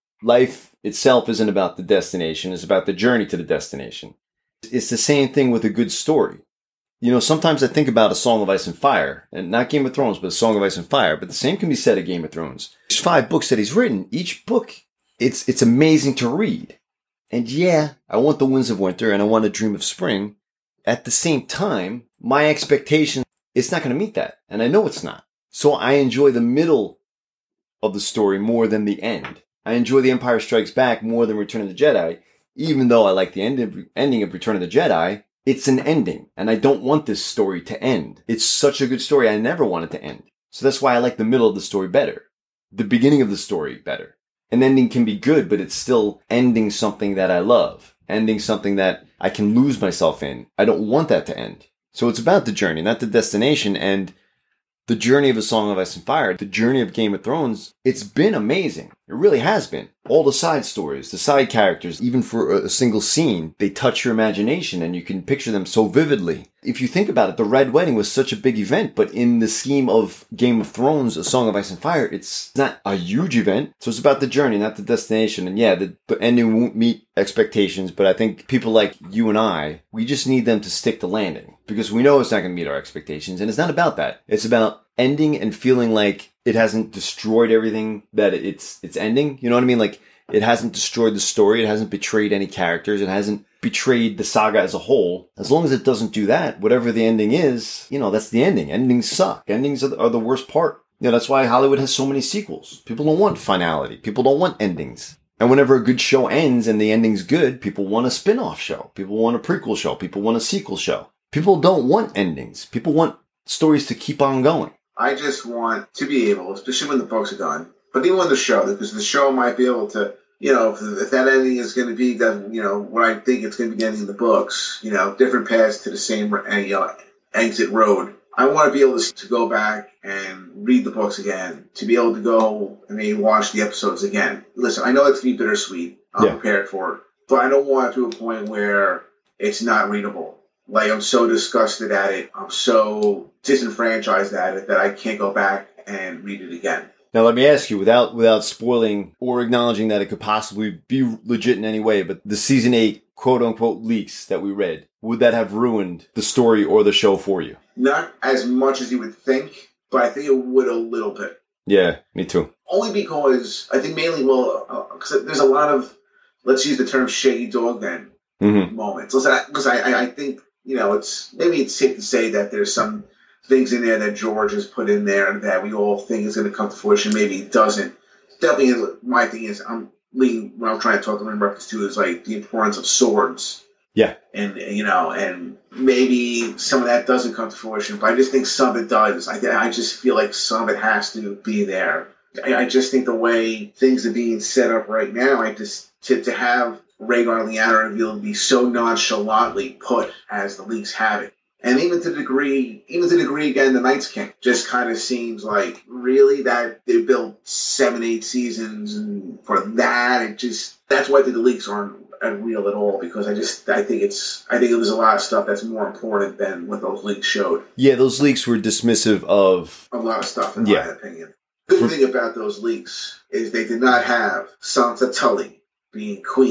life itself isn't about the destination. It's about the journey to the destination. It's the same thing with a good story. You know, sometimes I think about A Song of Ice and Fire, and not Game of Thrones, but A Song of Ice and Fire, but the same can be said of Game of Thrones. There's five books that he's written. Each book, it's it's amazing to read. And yeah, I want The Winds of Winter and I want A Dream of Spring. At the same time, my expectation, it's not going to meet that. And I know it's not. So I enjoy the middle of the story more than the end. I enjoy The Empire Strikes Back more than Return of the Jedi, even though I like the end of, ending of Return of the Jedi. It's an ending, and I don't want this story to end. It's such a good story, I never want it to end. So that's why I like the middle of the story better. The beginning of the story better. An ending can be good, but it's still ending something that I love. Ending something that I can lose myself in. I don't want that to end. So it's about the journey, not the destination, and the journey of A Song of Ice and Fire, the journey of Game of Thrones, it's been amazing. It really has been. All the side stories, the side characters, even for a single scene, they touch your imagination and you can picture them so vividly. If you think about it, the Red Wedding was such a big event, but in the scheme of Game of Thrones, A Song of Ice and Fire, it's not a huge event. So it's about the journey, not the destination. And yeah, the, the ending won't meet expectations, but I think people like you and I, we just need them to stick to landing because we know it's not going to meet our expectations. And it's not about that. It's about ending and feeling like it hasn't destroyed everything that it's it's ending. You know what I mean? Like, it hasn't destroyed the story. It hasn't betrayed any characters. It hasn't betrayed the saga as a whole. As long as it doesn't do that, whatever the ending is, you know, that's the ending. Endings suck. Endings are the, are the worst part. You know, that's why Hollywood has so many sequels. People don't want finality. People don't want endings. And whenever a good show ends and the ending's good, people want a spin-off show. People want a prequel show. People want a sequel show. People don't want endings. People want stories to keep on going. I just want to be able, especially when the books are done, but even with the show, because the show might be able to, you know, if, if that ending is going to be, that, you know, what I think it's going to be getting in the books, you know, different paths to the same uh, you know, exit road. I want to be able to, to go back and read the books again, to be able to go and maybe watch the episodes again. Listen, I know it's going to be bittersweet. I'm yeah. prepared for it. But I don't want it to a point where it's not readable. Like, I'm so disgusted at it. I'm so disenfranchised at it that I can't go back and read it again. Now, let me ask you, without without spoiling or acknowledging that it could possibly be legit in any way, but the season eight quote-unquote leaks that we read, would that have ruined the story or the show for you? Not as much as you would think, but I think it would a little bit. Yeah, me too. Only because I think mainly, well, because uh, there's a lot of, let's use the term shaggy dog then, mm-hmm. moments. Because I, I, I think, you know, it's maybe it's safe to say that there's some things in there that George has put in there that we all think is going to come to fruition. Maybe it doesn't. Definitely, my thing is, I'm leaning, what I'm trying to talk to in reference to is like the importance of swords. Yeah. And, you know, and maybe some of that doesn't come to fruition, but I just think some of it does. I, I just feel like some of it has to be there. I, I just think the way things are being set up right now, I just, to, to have Rhaegar and Lyanna revealed to be so nonchalantly put as the leaks have it. And even to the degree, even to the degree again, the Night's King just kind of seems like really that they built seven, eight seasons, and for that, it just that's why the leaks aren't real at all. Because I just I think it's I think there's a lot of stuff that's more important than what those leaks showed. Yeah, those leaks were dismissive of a lot of stuff, in yeah. my opinion. Good for- thing about those leaks is they did not have Sansa Tully being queen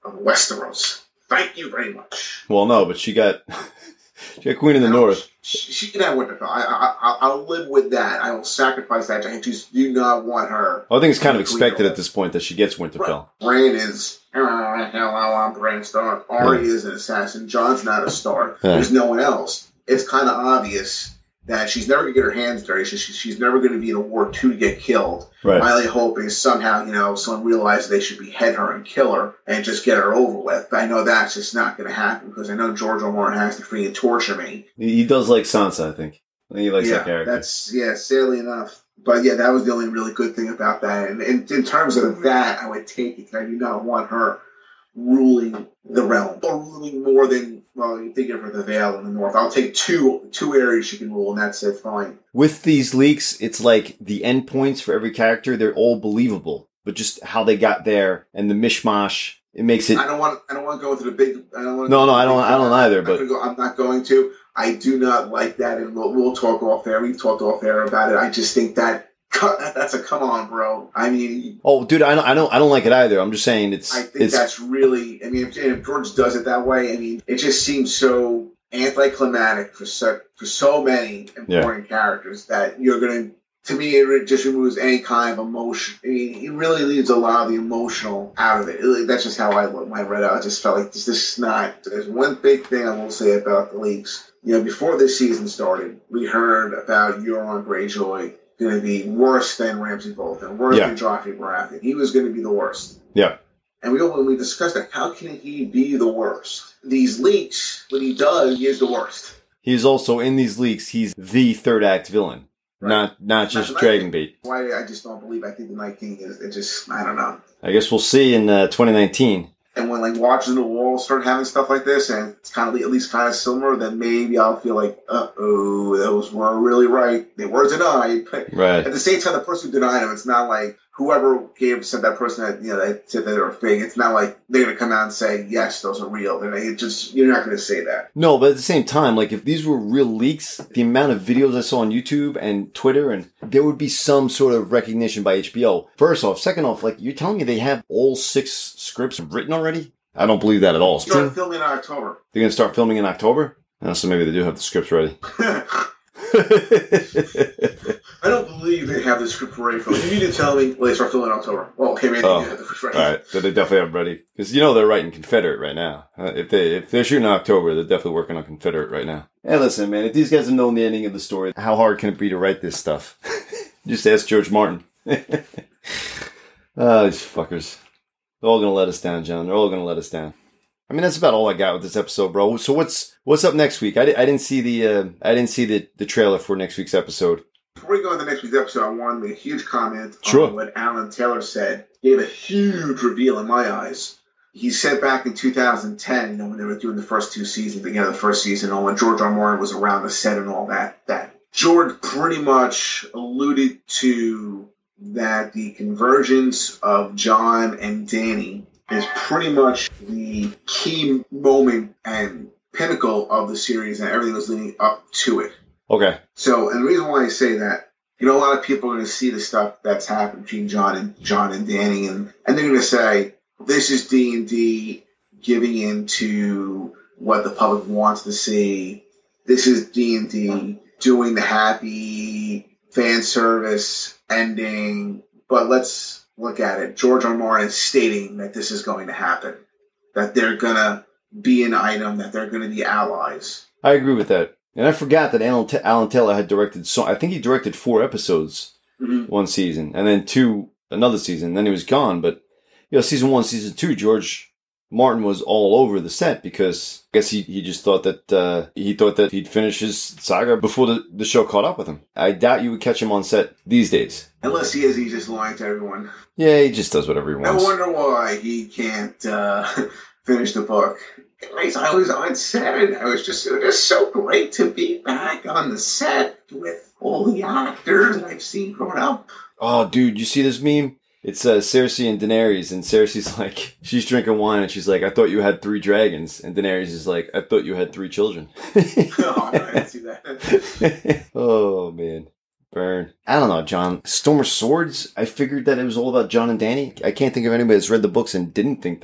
of Westeros. Thank you very much. Well, no, but she got she got Queen of the No, North. She, she can have Winterfell. I, I, I'll live with that. I will sacrifice that. I just do not want her. I think it's kind of expected at this point that she gets Winterfell. Bran is, oh, hello, I'm Bran Stark. Arya yeah. is an assassin. John's not a Stark. Yeah. There's no one else. It's kind of obvious that she's never going to get her hands dirty. She, she, she's never going to be in a war two to get killed. Right. My only hope is somehow, you know, someone realizes they should behead her and kill her and just get her over with. But I know that's just not going to happen because I know George R. R. Martin has to freaking torture me. He does like Sansa, I think. I think he likes yeah, that character. That's, yeah, sadly enough. But yeah, that was the only really good thing about that. And in, in terms of that, I would take it. I do not want her ruling the realm or ruling more than, well, you think of her the Vale in the north. I'll take two two areas she can rule, and that's it. Fine. With these leaks, it's like the endpoints for every character, they're all believable, but just how they got there and the mishmash, it makes it. I don't want. I don't want to go into the big. I don't want. No, no, I don't. I don't either. I'm but not, go, I'm not going to. I do not like that, and we'll, we'll talk off air. We've talked off air about it. I just think that. That's a come on, bro. I mean, oh, dude, I don't, I don't, I don't like it either. I'm just saying it's. I think it's, that's really. I mean, if, if George does it that way, I mean, it just seems so anticlimactic for so for so many important yeah. characters that you're gonna. To me, it just removes any kind of emotion. I mean, it really leaves a lot of the emotional out of it. it that's just how I look. I read it. I just felt like this, this is not. There's one big thing I will say about the leaks. You know, before this season started, we heard about Euron Greyjoy going to be worse than Ramsay Bolton, worse yeah. than Joffrey Baratheon. He was going to be the worst. Yeah. And we when we discussed that, how can he be the worst? These leaks, when he does, he is the worst. He's also, in these leaks, he's the third act villain. Right. Not not just not Dragonbait. Why I just don't believe. I think the Night King is. It just I don't know. I guess we'll see in uh, twenty nineteen. And when like Watchers on the Wall start having stuff like this, and it's kind of at least kind of similar, then maybe I'll feel like, uh oh, those were really right. They were denied. But right. At the same time, the person who denied them, it's not like whoever gave said that person that you know they said that they were fake. It's not like they're gonna come out and say yes, those are real. They're it just you're not gonna say that. No, but at the same time, like if these were real leaks, the amount of videos I saw on YouTube and Twitter, and there would be some sort of recognition by H B O. First off, second off, like you're telling me they have all six scripts written already? I don't believe that at all. Start filming in October. They're gonna start filming in October? Oh, so maybe they do have the scripts ready. I don't believe they have the script ready for. You need to tell me. Well, they start filming in October. Well, okay, maybe oh, they do have the script ready. All right, so they definitely have them ready because you know they're writing Confederate right now. Uh, if they if they're shooting in October, they're definitely working on Confederate right now. Hey, listen, man, if these guys have known the ending of the story, how hard can it be to write this stuff? Just ask George Martin. Oh, these fuckers. They're all gonna let us down, John. They're all gonna let us down. I mean, that's about all I got with this episode, bro. So what's what's up next week? I, di- I didn't see the uh, I didn't see the, the trailer for next week's episode. Before we go into next week's episode, I wanted to make a huge comment sure. on what Alan Taylor said. Gave a huge reveal in my eyes. He said back in two thousand ten, you know, when they were doing the first two seasons together, the first season, and when George R. R. Martin was around the set and all that, that George pretty much alluded to that the convergence of Jon and Dany is pretty much the key moment and pinnacle of the series, and everything was leading up to it. Okay. So, and the reason why I say that, you know, a lot of people are going to see the stuff that's happened between Jon and Jon and Dany, and, and they're going to say, this is D and D giving into what the public wants to see. This is D and D doing the happy fan service ending. But let's look at it. George R. R. Martin is stating that this is going to happen, that they're going to be an item, that they're going to be allies. I agree with that. And I forgot that Alan, T- Alan Taylor had directed, so I think he directed four episodes mm-hmm. one season, and then two another season. Then he was gone. But, you know, season one, season two, George Martin was all over the set because I guess he, he just thought that uh, he thought that he'd finish his saga before the, the show caught up with him. I doubt you would catch him on set these days. Unless he is, he's just lying to everyone. Yeah, he just does whatever he wants. No wonder why he can't uh, finish the book. Anyways, I was on set, and I was just, it was just so great to be back on the set with all the actors I've seen growing up. Oh, dude, you see this meme? It's uh, Cersei and Daenerys, and Cersei's like, she's drinking wine, and she's like, I thought you had three dragons. And Daenerys is like, I thought you had three children. Oh, I didn't see that. Oh, man. Burn. I don't know, John. Storm of Swords, I figured that it was all about Jon and Dany. I can't think of anybody that's read the books and didn't think that.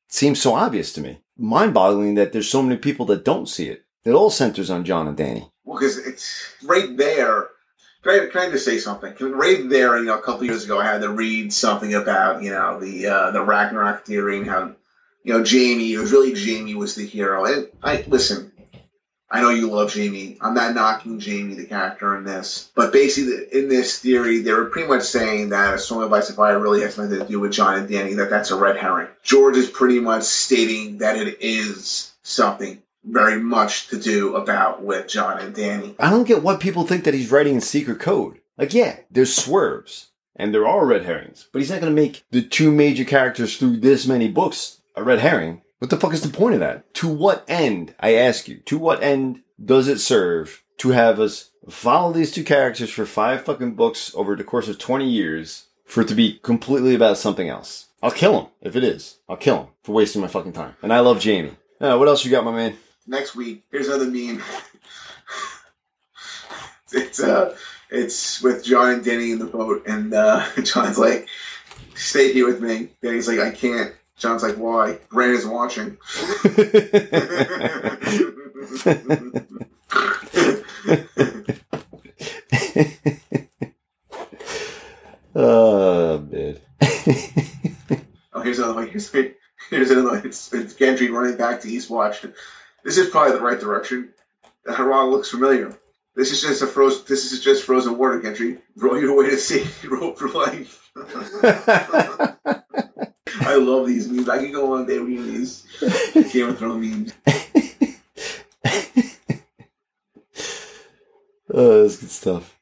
seems so obvious to me. Mind-boggling that there's so many people that don't see it. It all centers on Jon and Danny. Well, because it's right there. Can I, can I just say something? Right there, you know, a couple years ago, I had to read something about, you know, the uh, the Ragnarok theory and how, you know, Jamie, it was really Jamie was the hero. And I listen, I know you love Jamie. I'm not knocking Jamie, the character in this. But basically, in this theory, they were pretty much saying that A Song of Ice and Fire really has nothing to do with Jon and Danny, that that's a red herring. George is pretty much stating that it is something very much to do about with Jon and Danny. I don't get why people think that he's writing in secret code. Like, yeah, there's swerves, and there are red herrings, but he's not going to make the two major characters through this many books a red herring. What the fuck is the point of that? To what end, I ask you, to what end does it serve to have us follow these two characters for five fucking books over the course of twenty years for it to be completely about something else? I'll kill him if it is. I'll kill him for wasting my fucking time. And I love Jamie. Uh, what else you got, my man? Next week, here's another meme. it's uh, it's with Jon and Danny in the boat, and uh, Jon's like, "Stay here with me." Danny's like, "I can't." Jon's like, "Why?" Brandon's watching. Oh man. Oh, here's another one. Here's, here's another one. It's, it's Gendry running back to Eastwatch. This is probably the right direction. The Harad looks familiar. This is just a frozen. This is just frozen water, Gendry. Row your way to sea. Row for life. I love these memes. I can go on day reading these Game of Thrones memes. Oh, that's good stuff.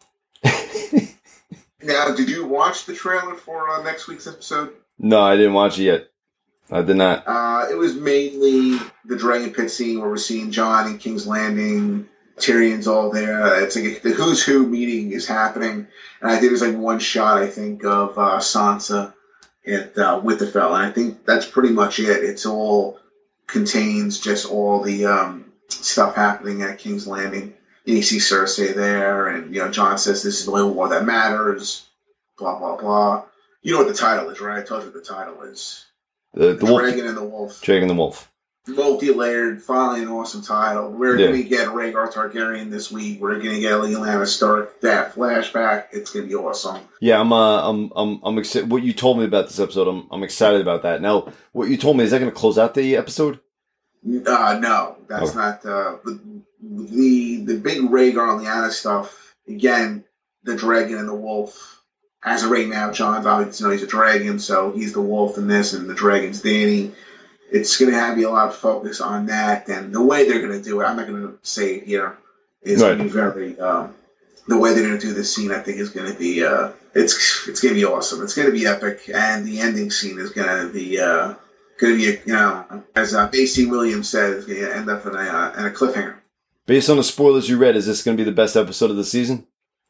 Now, did you watch the trailer for uh, next week's episode? No, I didn't watch it yet. I did not. Uh, it was mainly the Dragon Pit scene where we're seeing Jon in King's Landing. Tyrion's all there. It's like the who's who meeting is happening. And I think there's like one shot, I think, of uh, Sansa at uh, Winterfell. And I think that's pretty much it. It's all contains just all the um, stuff happening at King's Landing. And you see Cersei there, and you know Jon says this is the only war that matters. Blah blah blah. You know what the title is, right? I told you what the title is. The, the, the Wolf. Dragon and the Wolf. Dragon and the Wolf. Multi-layered, finally an awesome title. We're Yeah. going to get Rhaegar Targaryen this week. We're going to get Lyanna Stark. That flashback, it's going to be awesome. Yeah, I'm. Uh, I'm. I'm. I'm excited. What you told me about this episode, I'm. I'm excited about that. Now, what you told me is that going to close out the episode? Uh, no, that's Oh. not. Uh, the, the the big Rhaegar and Lyanna stuff. Again, the Dragon and the Wolf. As of right now, Jon's obviously, you know, he's a dragon, so he's the wolf in this, and the dragon's Danny. It's going to have be a lot of focus on that, and the way they're going to do it, I'm not going to say it here, is Right. going to be very, um, the way they're going to do this scene, I think, is going to be, uh, it's it's going to be awesome. It's going to be epic, and the ending scene is going to be, uh, going to be, a, you know, as uh, Macy Williams said, it's going to end up in a, uh, in a cliffhanger. Based on the spoilers you read, is this going to be the best episode of the season?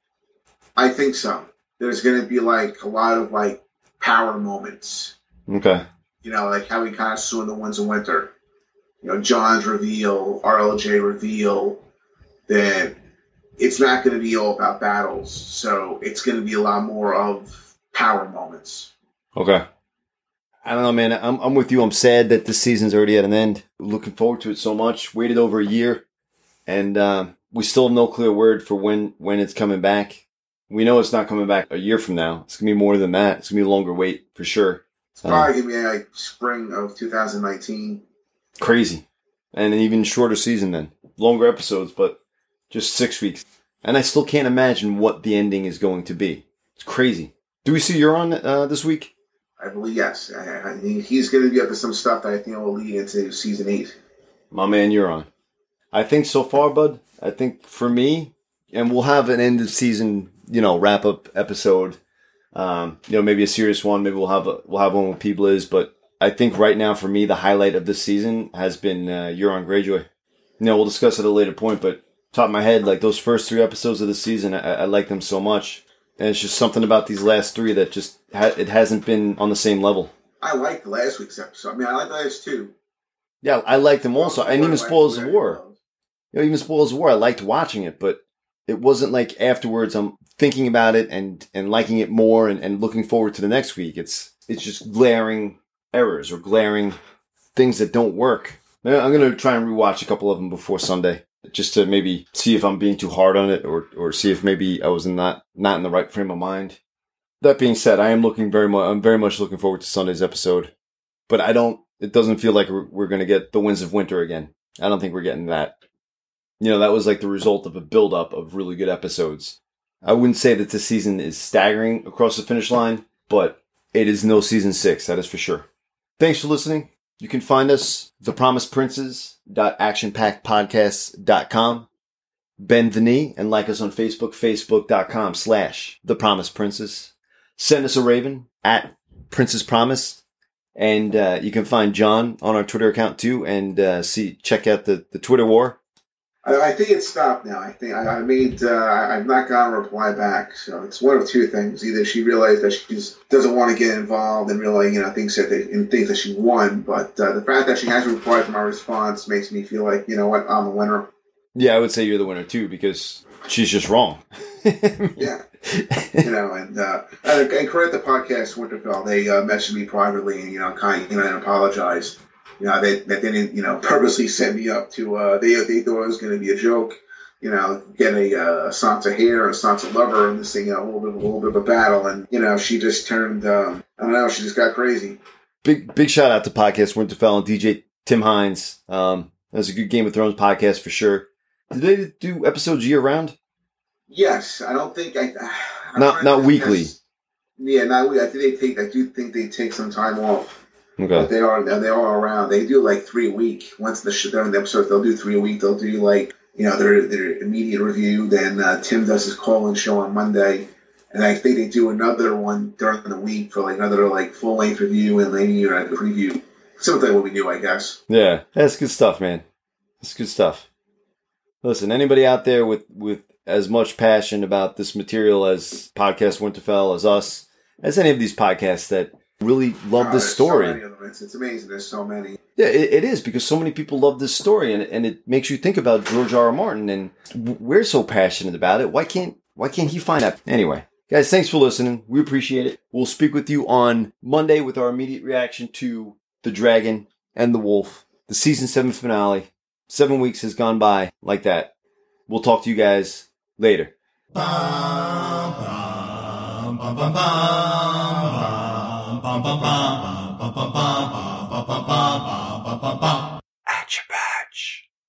I think so. There's going to be, like, a lot of, like, power moments. Okay. You know, like how we kind of saw in The Winds of Winter. You know, Jon's reveal, R L J reveal, that it's not going to be all about battles. So it's going to be a lot more of power moments. Okay. I don't know, man. I'm. I'm with you. I'm sad that this season's already at an end. Looking forward to it so much. Waited over a year, and um, we still have no clear word for when when it's coming back. We know it's not coming back a year from now. It's gonna be more than that. It's gonna be a longer wait for sure. It's probably going to be like spring of two thousand nineteen. Crazy. And an even shorter season then. Longer episodes, but just six weeks. And I still can't imagine what the ending is going to be. It's crazy. Do we see Euron uh, this week? I believe, yes. I, I think he's going to be up to some stuff that I think will lead into season eight. My man Euron. I think so far, bud, I think for me, and we'll have an end of season, you know, wrap up episode. Um, you know, maybe a serious one. Maybe we'll have a, we'll have one with P. Blizz. But I think right now for me, the highlight of this season has been uh, Euron Greyjoy. You know, we'll discuss at a later point. But top of my head, like those first three episodes of the season, I, I like them so much. And it's just something about these last three that just ha- it hasn't been on the same level. I liked last week's episode. I mean, I like the last two. Yeah, I liked them also. And even Spoils of War. You know, even Spoils of War, I liked watching it, but it wasn't like afterwards I'm thinking about it and, and liking it more and, and looking forward to the next week. It's it's just glaring errors or glaring things that don't work. I'm going to try and rewatch a couple of them before Sunday, just to maybe see if I'm being too hard on it, or or see if maybe I was not not in the right frame of mind. That being said, I am looking very much. I'm very much looking forward to Sunday's episode, but I don't. It doesn't feel like we're, we're going to get the Winds of Winter again. I don't think we're getting that. You know, that was like the result of a buildup of really good episodes. I wouldn't say that this season is staggering across the finish line, but it is no season six. That is for sure. Thanks for listening. You can find us the promised princes dot action packed podcasts dot com. Bend the knee and like us on Facebook, facebook.com slash the promised princes. Send us a raven at Princess Promise. And uh, you can find John on our Twitter account too, and uh, see check out the, the Twitter war. I, I think it's stopped now. I think I, I made. Uh, I've not gotten a reply back, so it's one of two things: either she realized that she just doesn't want to get involved and really, you know, thinks that they, and thinks that she won. But uh, the fact that she hasn't replied to my response makes me feel like, you know what, I'm the winner. Yeah, I would say you're the winner too, because she's just wrong. Yeah. You know, and, uh, and and credit the podcast Winterfell. They uh, messaged me privately and, you know, kind of, you know, and apologized. You know, they, they didn't, you know, purposely set me up to, uh, they, they thought it was going to be a joke, you know, get a, uh, a Sansa hater, a Sansa lover, and this thing, you know, a little bit, a little bit of a battle. And, you know, she just turned, um, I don't know, she just got crazy. Big, big shout out to podcast Winterfell and D J Tim Hines. Um, that was a good Game of Thrones podcast for sure. Did they do episodes year round? Yes, I don't think I. I'm not not weekly. Yeah, not weekly. I think they take. I do think they take some time off. Okay. But they are they are around. They do like three a week. Once the they're in the episodes, they'll do three a week. They'll do like, you know, their their immediate review. Then uh, Tim does his call-in show on Monday, and I think they do another one during the week for like another like full length review and maybe a preview. Something what we do, I guess. Yeah, that's good stuff, man. That's good stuff. Listen, anybody out there with, with as much passion about this material as Podcast Winterfell, as us, as any of these podcasts that really love Oh, this there's story. So many of them. It's, it's amazing. There's so many. Yeah, it, it is, because so many people love this story, and, and it makes you think about George R. R. Martin, and we're so passionate about it. Why can't why can't he find out? Anyway, guys, thanks for listening. We appreciate it. We'll speak with you on Monday with our immediate reaction to The Dragon and the Wolf, the season seven finale. Seven weeks has gone by like that. We'll talk to you guys later. Bum, bum, bum, bum, bum, bum, bum, bum, bum.